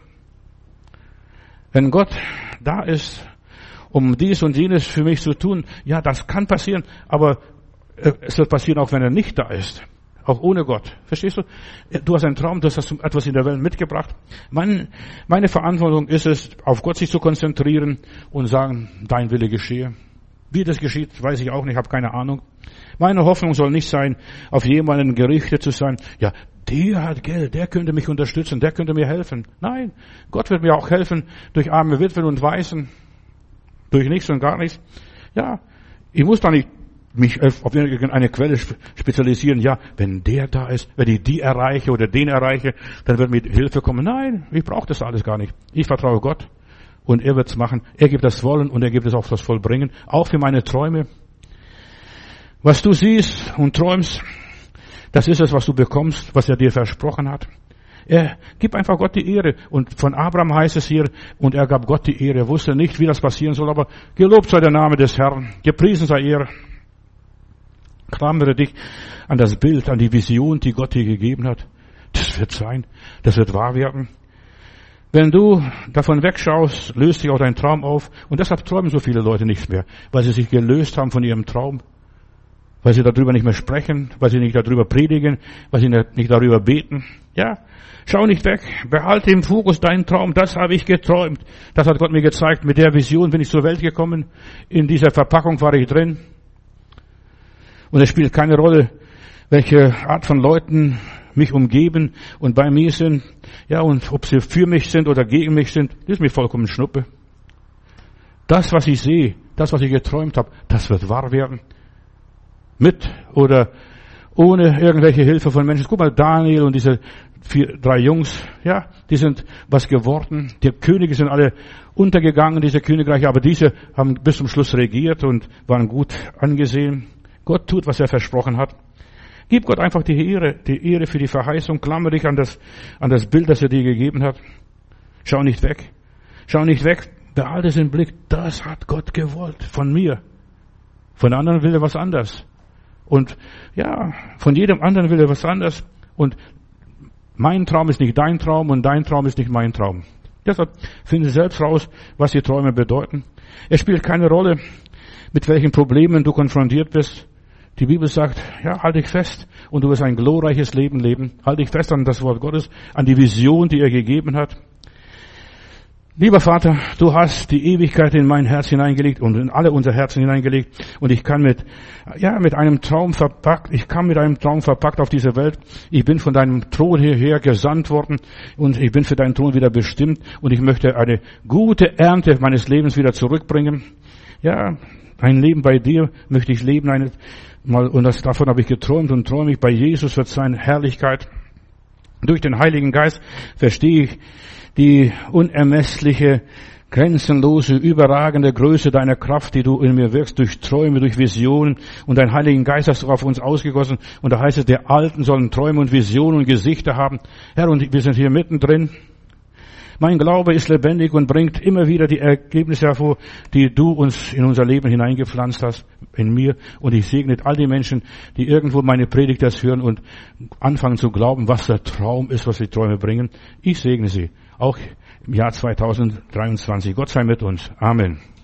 Wenn Gott da ist, um dies und jenes für mich zu tun, ja, das kann passieren, aber es wird passieren, auch wenn er nicht da ist. Auch ohne Gott. Verstehst du? Du hast einen Traum, du hast etwas in der Welt mitgebracht. Mein, meine Verantwortung ist es, auf Gott sich zu konzentrieren und sagen, dein Wille geschehe. Wie das geschieht, weiß ich auch nicht, habe keine Ahnung. Meine Hoffnung soll nicht sein, auf jemanden gerichtet zu sein. Ja, der hat Geld, der könnte mich unterstützen, der könnte mir helfen. Nein, Gott wird mir auch helfen durch arme Witwen und Waisen. Durch nichts und gar nichts. Ja, ich muss da nicht mich auf irgendeine Quelle spezialisieren. Ja, wenn der da ist, wenn ich die erreiche oder den erreiche, dann wird mir Hilfe kommen. Nein, ich brauche das alles gar nicht. Ich vertraue Gott und er wird's machen. Er gibt das Wollen und er gibt es auch das Vollbringen. Auch für meine Träume. Was du siehst und träumst, das ist es, was du bekommst, was er dir versprochen hat. Er gibt einfach Gott die Ehre. Und von Abraham heißt es hier, und er gab Gott die Ehre. Er wusste nicht, wie das passieren soll, aber gelobt sei der Name des Herrn. Gepriesen sei er. Klammere dich an das Bild, an die Vision, die Gott dir gegeben hat. Das wird sein. Das wird wahr werden. Wenn du davon wegschaust, löst sich auch dein Traum auf. Und deshalb träumen so viele Leute nicht mehr, weil sie sich gelöst haben von ihrem Traum. Weil sie darüber nicht mehr sprechen, weil sie nicht darüber predigen, weil sie nicht darüber beten. Ja, schau nicht weg. Behalte im Fokus deinen Traum. Das habe ich geträumt. Das hat Gott mir gezeigt. Mit der Vision bin ich zur Welt gekommen. In dieser Verpackung war ich drin. Und es spielt keine Rolle, welche Art von Leuten mich umgeben und bei mir sind. Ja, und ob sie für mich sind oder gegen mich sind, das ist mir vollkommen Schnuppe. Das, was ich sehe, das, was ich geträumt habe, das wird wahr werden. Mit oder ohne irgendwelche Hilfe von Menschen. Guck mal, Daniel und diese vier, drei Jungs, ja, die sind was geworden. Die Könige sind alle untergegangen, diese Königreiche, aber diese haben bis zum Schluss regiert und waren gut angesehen. Gott tut, was er versprochen hat. Gib Gott einfach die Ehre, die Ehre für die Verheißung. Klammer dich an das, an das Bild, das er dir gegeben hat. Schau nicht weg. Schau nicht weg. Behalte es im Blick. Das hat Gott gewollt. Von mir. Von anderen will er was anderes. Und ja, von jedem anderen will er was anderes. Und mein Traum ist nicht dein Traum und dein Traum ist nicht mein Traum. Deshalb finde selbst raus, was die Träume bedeuten. Es spielt keine Rolle, mit welchen Problemen du konfrontiert bist. Die Bibel sagt, ja, halt dich fest und du wirst ein glorreiches Leben leben. Halt dich fest an das Wort Gottes, an die Vision, die er gegeben hat. Lieber Vater, du hast die Ewigkeit in mein Herz hineingelegt und in alle unser Herzen hineingelegt. Und ich kann mit, ja, mit einem Traum verpackt, ich kann mit einem Traum verpackt auf diese Welt. Ich bin von deinem Thron hierher gesandt worden und ich bin für deinen Thron wieder bestimmt und ich möchte eine gute Ernte meines Lebens wieder zurückbringen. Ja, ein Leben bei dir möchte ich leben, eine, mal, und das, davon habe ich geträumt und träume ich. Bei Jesus wird seine Herrlichkeit. Durch den Heiligen Geist verstehe ich die unermessliche, grenzenlose, überragende Größe deiner Kraft, die du in mir wirkst, durch Träume, durch Visionen. Und deinen Heiligen Geist hast du auf uns ausgegossen. Und da heißt es, der Alten sollen Träume und Visionen und Gesichter haben. Herr, und wir sind hier mittendrin. Mein Glaube ist lebendig und bringt immer wieder die Ergebnisse hervor, die du uns in unser Leben hineingepflanzt hast, in mir. Und ich segne all die Menschen, die irgendwo meine Predigt das hören und anfangen zu glauben, was der Traum ist, was die Träume bringen. Ich segne sie, auch im Jahr zweitausenddreiundzwanzig. Gott sei mit uns. Amen.